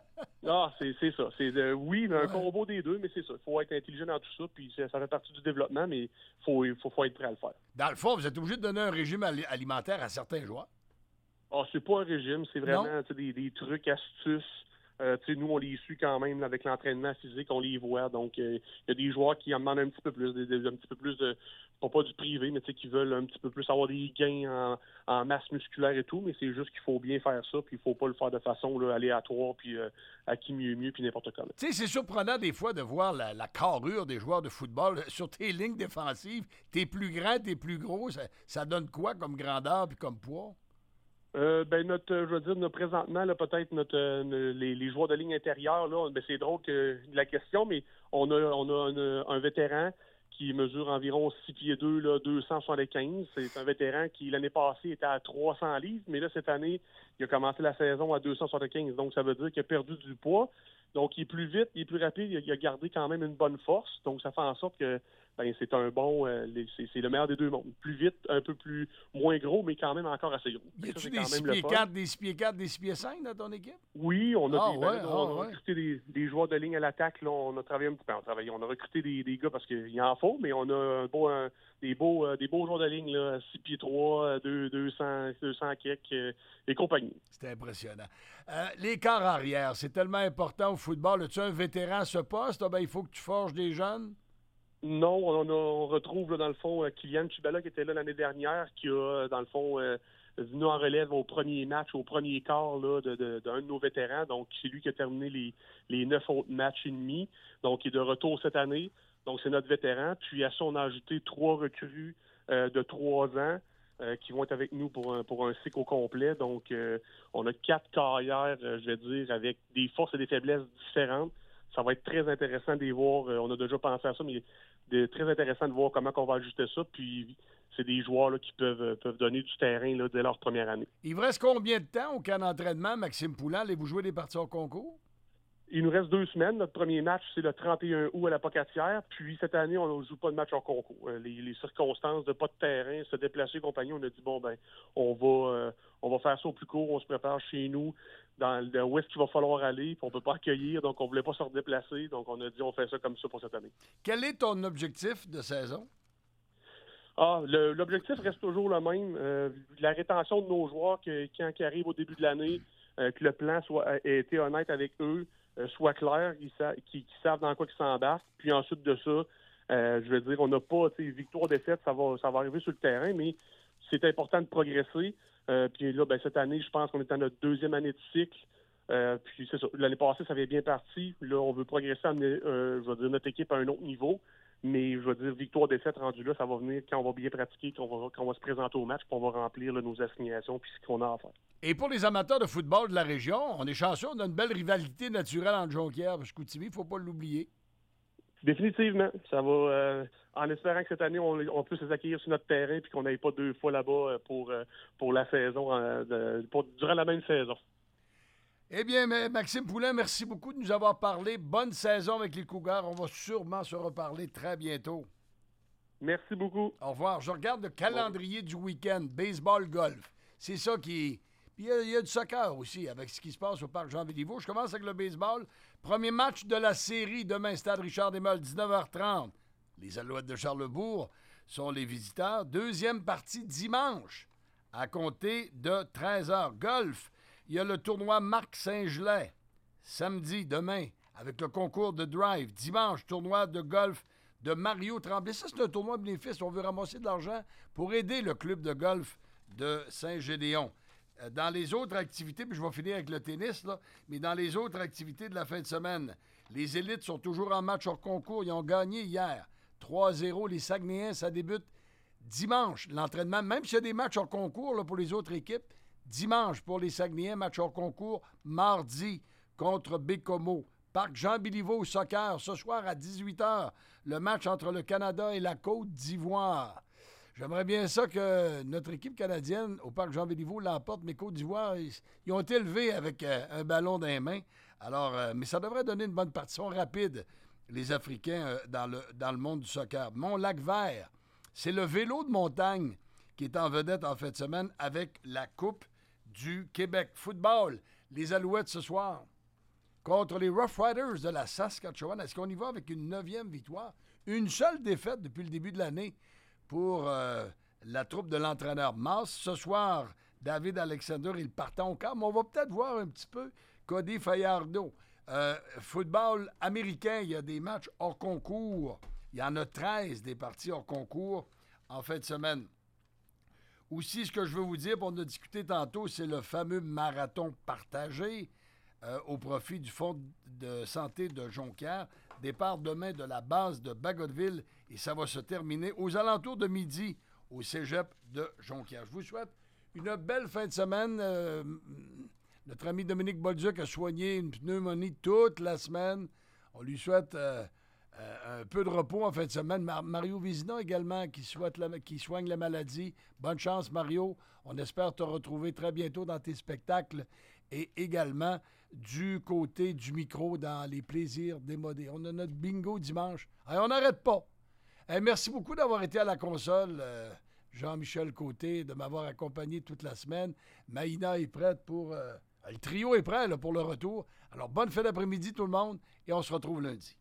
Ah, c'est, c'est ça. C'est de, oui, un ouais. combo des deux, mais c'est ça. Il faut être intelligent dans tout ça, puis ça, ça fait partie du développement, mais il faut, faut, faut être prêt à le faire. Dans le fond, vous êtes obligé de donner un régime alimentaire à certains joueurs? Ah, c'est pas un régime, c'est vraiment des, des trucs, astuces. Euh, nous, on les suit quand même là, avec l'entraînement physique, on les voit. Donc, il euh, y a des joueurs qui en demandent un petit peu plus, des, des, un petit peu plus de, pas, pas du privé, mais qui veulent un petit peu plus avoir des gains en, en masse musculaire et tout, mais c'est juste qu'il faut bien faire ça, puis il faut pas le faire de façon là, aléatoire, puis euh, à qui mieux mieux, puis n'importe comment. Tu sais, c'est surprenant des fois de voir la, la carrure des joueurs de football sur tes lignes défensives. T'es plus grand, t'es plus gros, ça, ça donne quoi comme grandeur puis comme poids? Euh, ben notre, je veux dire, notre, présentement, là, peut-être notre euh, les, les joueurs de ligne intérieure, là, ben, c'est drôle que la question, mais on a on a un, un vétéran qui mesure environ six pieds deux, là, deux cent soixante-quinze. C'est un vétéran qui, l'année passée, était à trois cents livres, mais là, cette année, il a commencé la saison à deux cent soixante-quinze. Donc, ça veut dire qu'il a perdu du poids. Donc, il est plus vite, il est plus rapide, il a gardé quand même une bonne force. Donc, ça fait en sorte que ben, c'est un bon... Euh, c'est, c'est le meilleur des deux mondes. Plus vite, un peu plus... moins gros, mais quand même encore assez gros. Y a-tu des six pieds quatre, des six pieds quatre, des six pieds cinq dans ton équipe? Oui, on a, ah, des, ouais, ben, on a ah, recruté ouais. des, des joueurs de ligne à l'attaque. Là, on a travaillé un petit peu. On, travaillé, on a recruté des, des gars parce qu'il en faut, mais on a un beau, un, des, beaux, euh, des beaux joueurs de ligne, là, six pieds trois, deux cents, deux cents kicks euh, et compagnie. C'était impressionnant. Euh, les quarts arrière, c'est tellement important au football. As-tu un vétéran à ce poste? Ah, ben, il faut que tu forges des jeunes? Non, on, a, on retrouve là, dans le fond euh, Kylian Chibala qui était là l'année dernière, qui a dans le fond euh, venu en relève au premier match, au premier quart là, de, de, d'un de nos vétérans. Donc c'est lui qui a terminé les, les neuf autres matchs et demi. Donc il est de retour cette année. Donc c'est notre vétéran. Puis à ça, on a ajouté trois recrues euh, de trois ans euh, qui vont être avec nous pour un, pour un cycle au complet. Donc euh, on a quatre carrières, euh, je vais dire, avec des forces et des faiblesses différentes. Ça va être très intéressant de les voir. Euh, on a déjà pensé à ça, mais c'est très intéressant de voir comment on va ajuster ça. Puis c'est des joueurs là, qui peuvent, peuvent donner du terrain là, dès leur première année. Il vous reste combien de temps au camp d'entraînement, Maxime Poulin? Allez-vous jouer des parties au concours? Il nous reste deux semaines. Notre premier match, c'est le trente et un août à la Pocatière. Puis cette année, on ne joue pas de match en concours. Les, les circonstances de pas de terrain, se déplacer et compagnie, on a dit, bon, ben, on va, euh, on va faire ça au plus court. On se prépare chez nous, dans le, où est-ce qu'il va falloir aller. Puis on ne peut pas accueillir, donc on ne voulait pas se redéplacer. Donc on a dit, on fait ça comme ça pour cette année. Quel est ton objectif de saison? Ah, le, l'objectif reste toujours le même. Euh, la rétention de nos joueurs, que, quand ils arrivent au début de l'année, euh, que le plan soit ait été honnête avec eux, euh, soit clair, qu'ils, sa- qu'ils, qu'ils savent dans quoi ils s'embarquent. Puis ensuite de ça, euh, je veux dire, on n'a pas, tu sais, victoire-défaite, ça va, ça va arriver sur le terrain, mais c'est important de progresser. Euh, puis là, ben, cette année, je pense qu'on est à notre deuxième année de cycle. Euh, puis c'est ça. L'année passée, ça avait bien parti. Là, on veut progresser, amener, euh, je veux dire, notre équipe à un autre niveau. Mais je veux dire, victoire-défaite rendu là, ça va venir quand on va bien pratiquer, quand on va, quand on va se présenter au match, puis on va remplir là, nos assignations puis ce qu'on a à faire. Et pour les amateurs de football de la région, on est chanceux, on a une belle rivalité naturelle entre Jonquière et Chicoutimi, il ne faut pas l'oublier. Définitivement. Ça va, euh, en espérant que cette année, on, on puisse les accueillir sur notre terrain puis qu'on n'aille pas deux fois là-bas pour, pour la saison, euh, de, pour, durant la même saison. Eh bien, Maxime Poulin, merci beaucoup de nous avoir parlé. Bonne saison avec les Cougars. On va sûrement se reparler très bientôt. Merci beaucoup. Au revoir. Je regarde le calendrier du week-end. Baseball, golf. C'est ça qui... Puis il y, a, il y a du soccer aussi, avec ce qui se passe au parc Jean-Véliveau. Je commence avec le baseball. Premier match de la série demain, stade Richard-Desmolles, dix-neuf heures trente. Les Alouettes de Charlesbourg sont les visiteurs. Deuxième partie dimanche, à compter de treize heures. Golf. Il y a le tournoi Marc Saint-Gelais, samedi, demain, avec le concours de drive. Dimanche, tournoi de golf de Mario Tremblay. Ça, c'est un tournoi bénéfice. On veut ramasser de l'argent pour aider le club de golf de Saint-Gédéon. Dans les autres activités, puis je vais finir avec le tennis, là, mais dans les autres activités de la fin de semaine, les élites sont toujours en match hors concours. Ils ont gagné hier trois zéro. Les Saguenayens, ça débute Dimanche, l'entraînement, même s'il y a des matchs hors concours là, pour les autres équipes, dimanche pour les Saguenayens, match hors concours, mardi contre Bécomo. Parc Jean-Béliveau au soccer, ce soir à dix-huit heures, le match entre le Canada et la Côte d'Ivoire. J'aimerais bien ça que notre équipe canadienne au Parc Jean-Béliveau l'emporte, mais Côte d'Ivoire, ils, ils ont été levés avec euh, un ballon dans les mains. Alors, euh, mais ça devrait donner une bonne partition rapide, les Africains, euh, dans, le, dans le monde du soccer. Mont-Lac-Vert, c'est le vélo de montagne qui est en vedette en fin de semaine avec la Coupe du Québec. Football, les Alouettes ce soir contre les Rough Riders de la Saskatchewan. Est-ce qu'on y va avec une neuvième victoire? Une seule défaite depuis le début de l'année pour euh, la troupe de l'entraîneur Mass. Ce soir, David Alexander est le partant au camp, mais on va peut-être voir un petit peu Cody Fajardo. Euh, football américain, il y a des matchs hors concours. Il y en a treize des parties hors concours en fin de semaine. Aussi, ce que je veux vous dire, on a discuté tantôt, c'est le fameux marathon partagé euh, au profit du Fonds de santé de Jonquière. Départ demain de la base de Bagotville et ça va se terminer aux alentours de midi au cégep de Jonquière. Je vous souhaite une belle fin de semaine. Euh, notre ami Dominique Bolduc a soigné une pneumonie toute la semaine. On lui souhaite euh, euh, un peu de repos en fin de semaine. Mar- Mario Vizina également qui, souhaite la, qui soigne la maladie. Bonne chance, Mario. On espère te retrouver très bientôt dans tes spectacles et également du côté du micro dans les plaisirs démodés. On a notre bingo dimanche. Allez, on n'arrête pas. Hey, merci beaucoup d'avoir été à la console, euh, Jean-Michel Côté, de m'avoir accompagné toute la semaine. Maïna est prête pour... Euh, le trio est prêt là, pour le retour. Alors, bonne fin d'après-midi tout le monde et on se retrouve lundi.